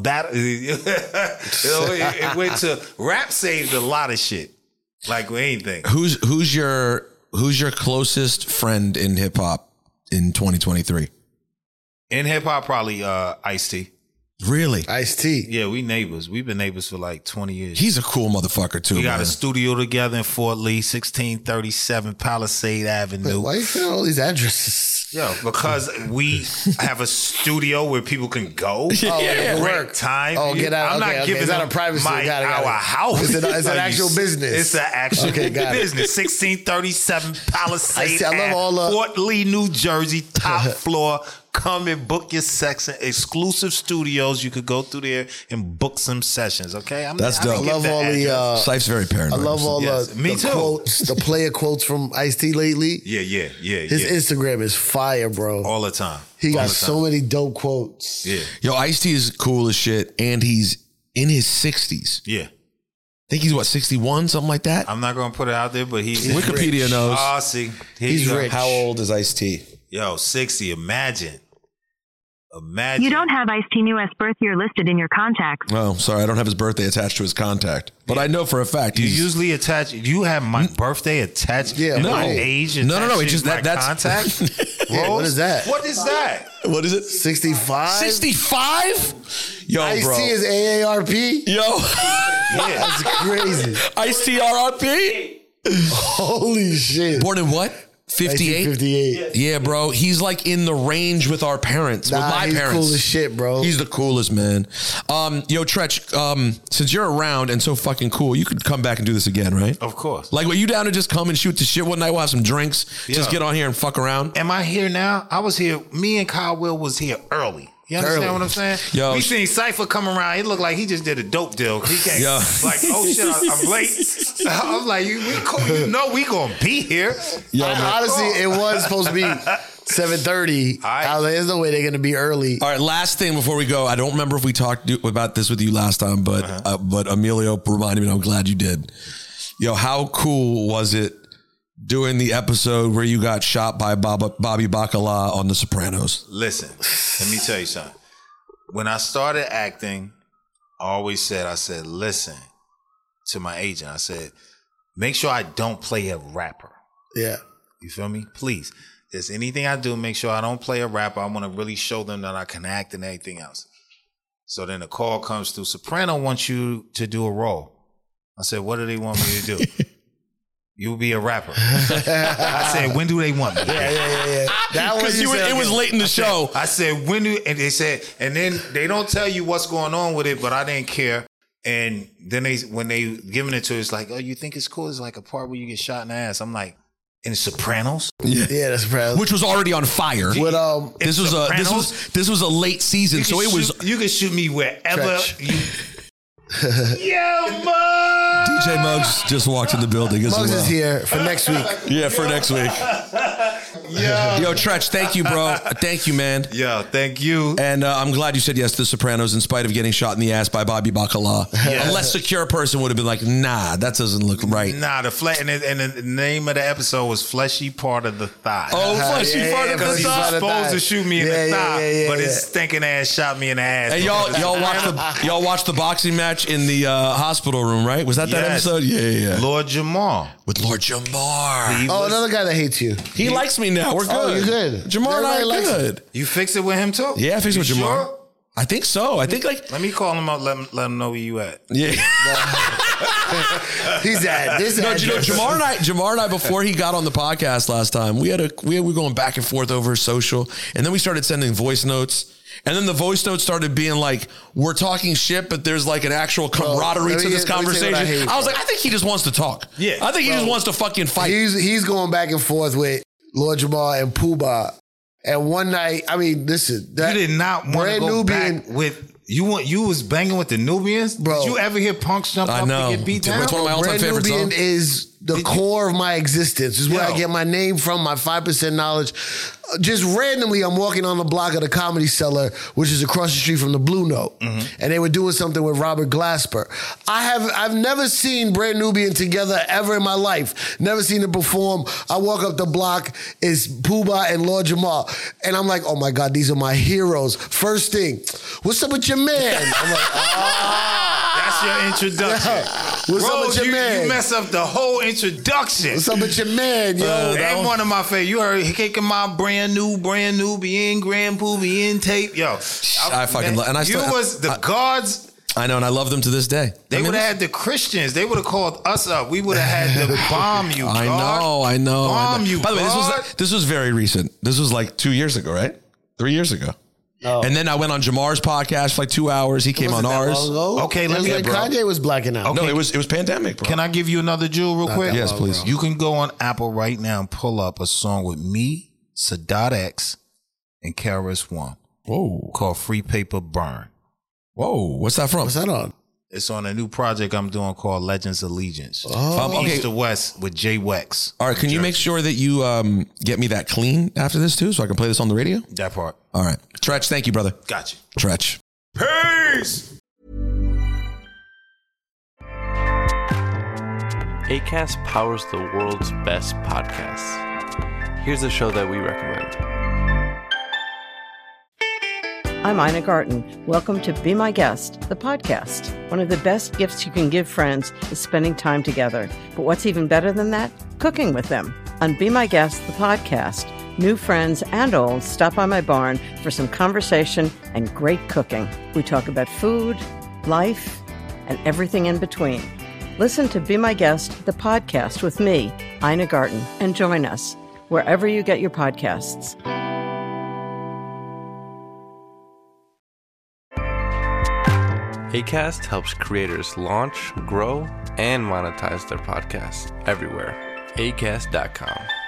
It went to rap saved a lot of shit. Like anything. Who's your closest friend in hip hop in 2023? In hip hop, probably Ice-T. Really? Ice-T. Yeah, we neighbors. We've been neighbors for like 20 years. He's a cool motherfucker too. We got a studio together in Fort Lee, 1637 Palisade Avenue. Why you putting all these addresses? Yo, because we have a studio where people can go. Work time. Oh, get out. I'm not giving It's not them a privacy. our house. It's an actual business. It's an actual business. 1637 Palisade Ave, Fort Lee, New Jersey, top floor. Come and book your section. Exclusive studios. You could go through there and book some sessions. Okay, That's dope. I love all the. Sife's very paranoid. I love all the quotes, the player quotes from Ice-T lately. Yeah. His Instagram is fire, bro. All the time. He got so many dope quotes. Yeah. Yo, Ice-T is cool as shit, and he's in his 60s. Yeah. I think he's 61, something like that. I'm not gonna put it out there, but he's Wikipedia rich. knows. Oh, see, He's rich. How old is Ice-T? Yo, 60. Imagine. You don't have Ice-T U.S. birth year listed in your contacts. Oh, sorry. I don't have his birthday attached to his contact. But I know for a fact You he's... usually attach... You have my birthday attached and my age attached No. It's just my that's... contact? What is that? What is that? What is it? 65? 65? Yo, Ice-T bro. is AARP? Yo. That's crazy. Ice-T RRP? Holy shit. Born in what? 58? 58. Yeah, bro. He's like in the range with our parents, with my he's parents. cool as shit, bro. He's the coolest, man. Yo, Tretch, since you're around and so fucking cool, you could come back and do this again, right? Of course. Like, were you down to just come and shoot the shit one night? We'll have some drinks. Yeah. Just get on here and fuck around. Am I here now? I was here. Me and Kyle Will was here early. You understand what I'm saying? Yo, we seen Cypher come around. It looked like he just did a dope deal. He can't. Like, oh shit, I'm late. I'm like, you know we gonna be here. Yo, honestly, it was supposed to be 7:30. There's no way they're gonna be early. All right, last thing before we go. I don't remember if we talked about this with you last time, but Emilio reminded me, and I'm glad you did. Yo, how cool was it doing the episode where you got shot by Bobby Bacala on The Sopranos? Listen, let me tell you something. When I started acting, I said, listen to my agent. I said, make sure I don't play a rapper. Yeah. You feel me? Please. There's anything I do, make sure I don't play a rapper. I want to really show them that I can act and everything else. So then the call comes through. Soprano wants you to do a role. I said, what do they want me to do? You'll be a rapper. I said, when do they want me? Yeah. Because it was late in the show. I said, when do, and they said, and then they don't tell you what's going on with it, but I didn't care. And then when they giving it to us, it's like, oh, you think it's cool? It's like a part where you get shot in the ass. I'm like, in Sopranos? Yeah, that's Sopranos. Which was already on fire. With, this was a late season, so it was. You can shoot me wherever you. Yo, Muggs! DJ Muggs just walked in the building as well. Muggs is here for next week. Yeah, for next week. Yo, Tretch, thank you, bro. Thank you, man. Yo, thank you. And I'm glad you said yes to The Sopranos in spite of getting shot in the ass by Bobby Bacala. Yes. A less secure person would have been like, nah, that doesn't look right. Nah, and the name of the episode was Fleshy Part of the Thigh. Oh, Fleshy Part of the Thigh. Because he's supposed to shoot me in the thigh, but his stinking ass shot me in the ass. Hey, y'all watched the boxing match in the hospital room, right? Was that episode? Yeah. Lord Jamar. With Lord Jamar. Another guy that hates you. He likes me clean now. We're good. Oh, you're good. Jamar and I are Everybody likes good. You fix it with him too? Yeah, I fixed it with Jamar. Sure? I think so. I think like let me call him up. Let him know where you at. Yeah. He's at this. No, you know, Jamar and I, before he got on the podcast last time, we were going back and forth over social, and then we started sending voice notes. And then the voice notes started being like, we're talking shit, but there's like an actual camaraderie to this conversation. I was like, I think he just wants to talk. Yeah. I think he just wants to fucking fight. He's going back and forth with Lord Jamar and Puba. And one night, I mean, listen. You did not want to go back with... You was banging with the Nubians? Bro. Did you ever hear punks jump up and get beat down? It's one of my all-time favorite Nubian songs. is the core of my existence. Is where I get my name from, my 5% knowledge. Just randomly, I'm walking on the block of the Comedy Cellar, which is across the street from the Blue Note. Mm-hmm. And they were doing something with Robert Glasper. I've never seen Brand Nubian together ever in my life. Never seen them perform. I walk up the block, it's Puba and Lord Jamar. And I'm like, oh my God, these are my heroes. First thing, what's up with your man? I'm like, that's your introduction. What's up with your man? You mess up the whole introduction. What's up with your man, yo? And one of my favorite. You heard kicking my brand new, being Grand Pubian tape. Yo, I fucking love, and I still, you was the guards. I know, and I love them to this day. They would have had the Christians. They would have called us up. We would have had to bomb you. I know. Bomb you. By the way, this was very recent. This was like 2 years ago, right? 3 years ago. Oh. And then I went on Jamar's podcast for like 2 hours. He came on ours. Okay, let me get Kanye was blacking out. Okay. No, it was pandemic, bro. Can I give you another jewel real quick? Yes, please. Bro. You can go on Apple right now and pull up a song with me, Sadat X, and KRS-One. Whoa. Called Free Paper Burn. Whoa. What's that from? What's that on? It's on a new project I'm doing called Legends Allegiance. Oh. East to West with Jay Wex. All right. Can you make sure that you get me that clean after this too, so I can play this on the radio? That part. All right. Tretch, thank you, brother. Got you. Tretch. Peace. Acast powers the world's best podcasts. Here's a show that we recommend. I'm Ina Garten. Welcome to Be My Guest, the podcast. One of the best gifts you can give friends is spending time together. But what's even better than that? Cooking with them. On Be My Guest, the podcast, new friends and old stop by my barn for some conversation and great cooking. We talk about food, life, and everything in between. Listen to Be My Guest, the podcast with me, Ina Garten, and join us wherever you get your podcasts. Acast helps creators launch, grow, and monetize their podcasts everywhere. Acast.com.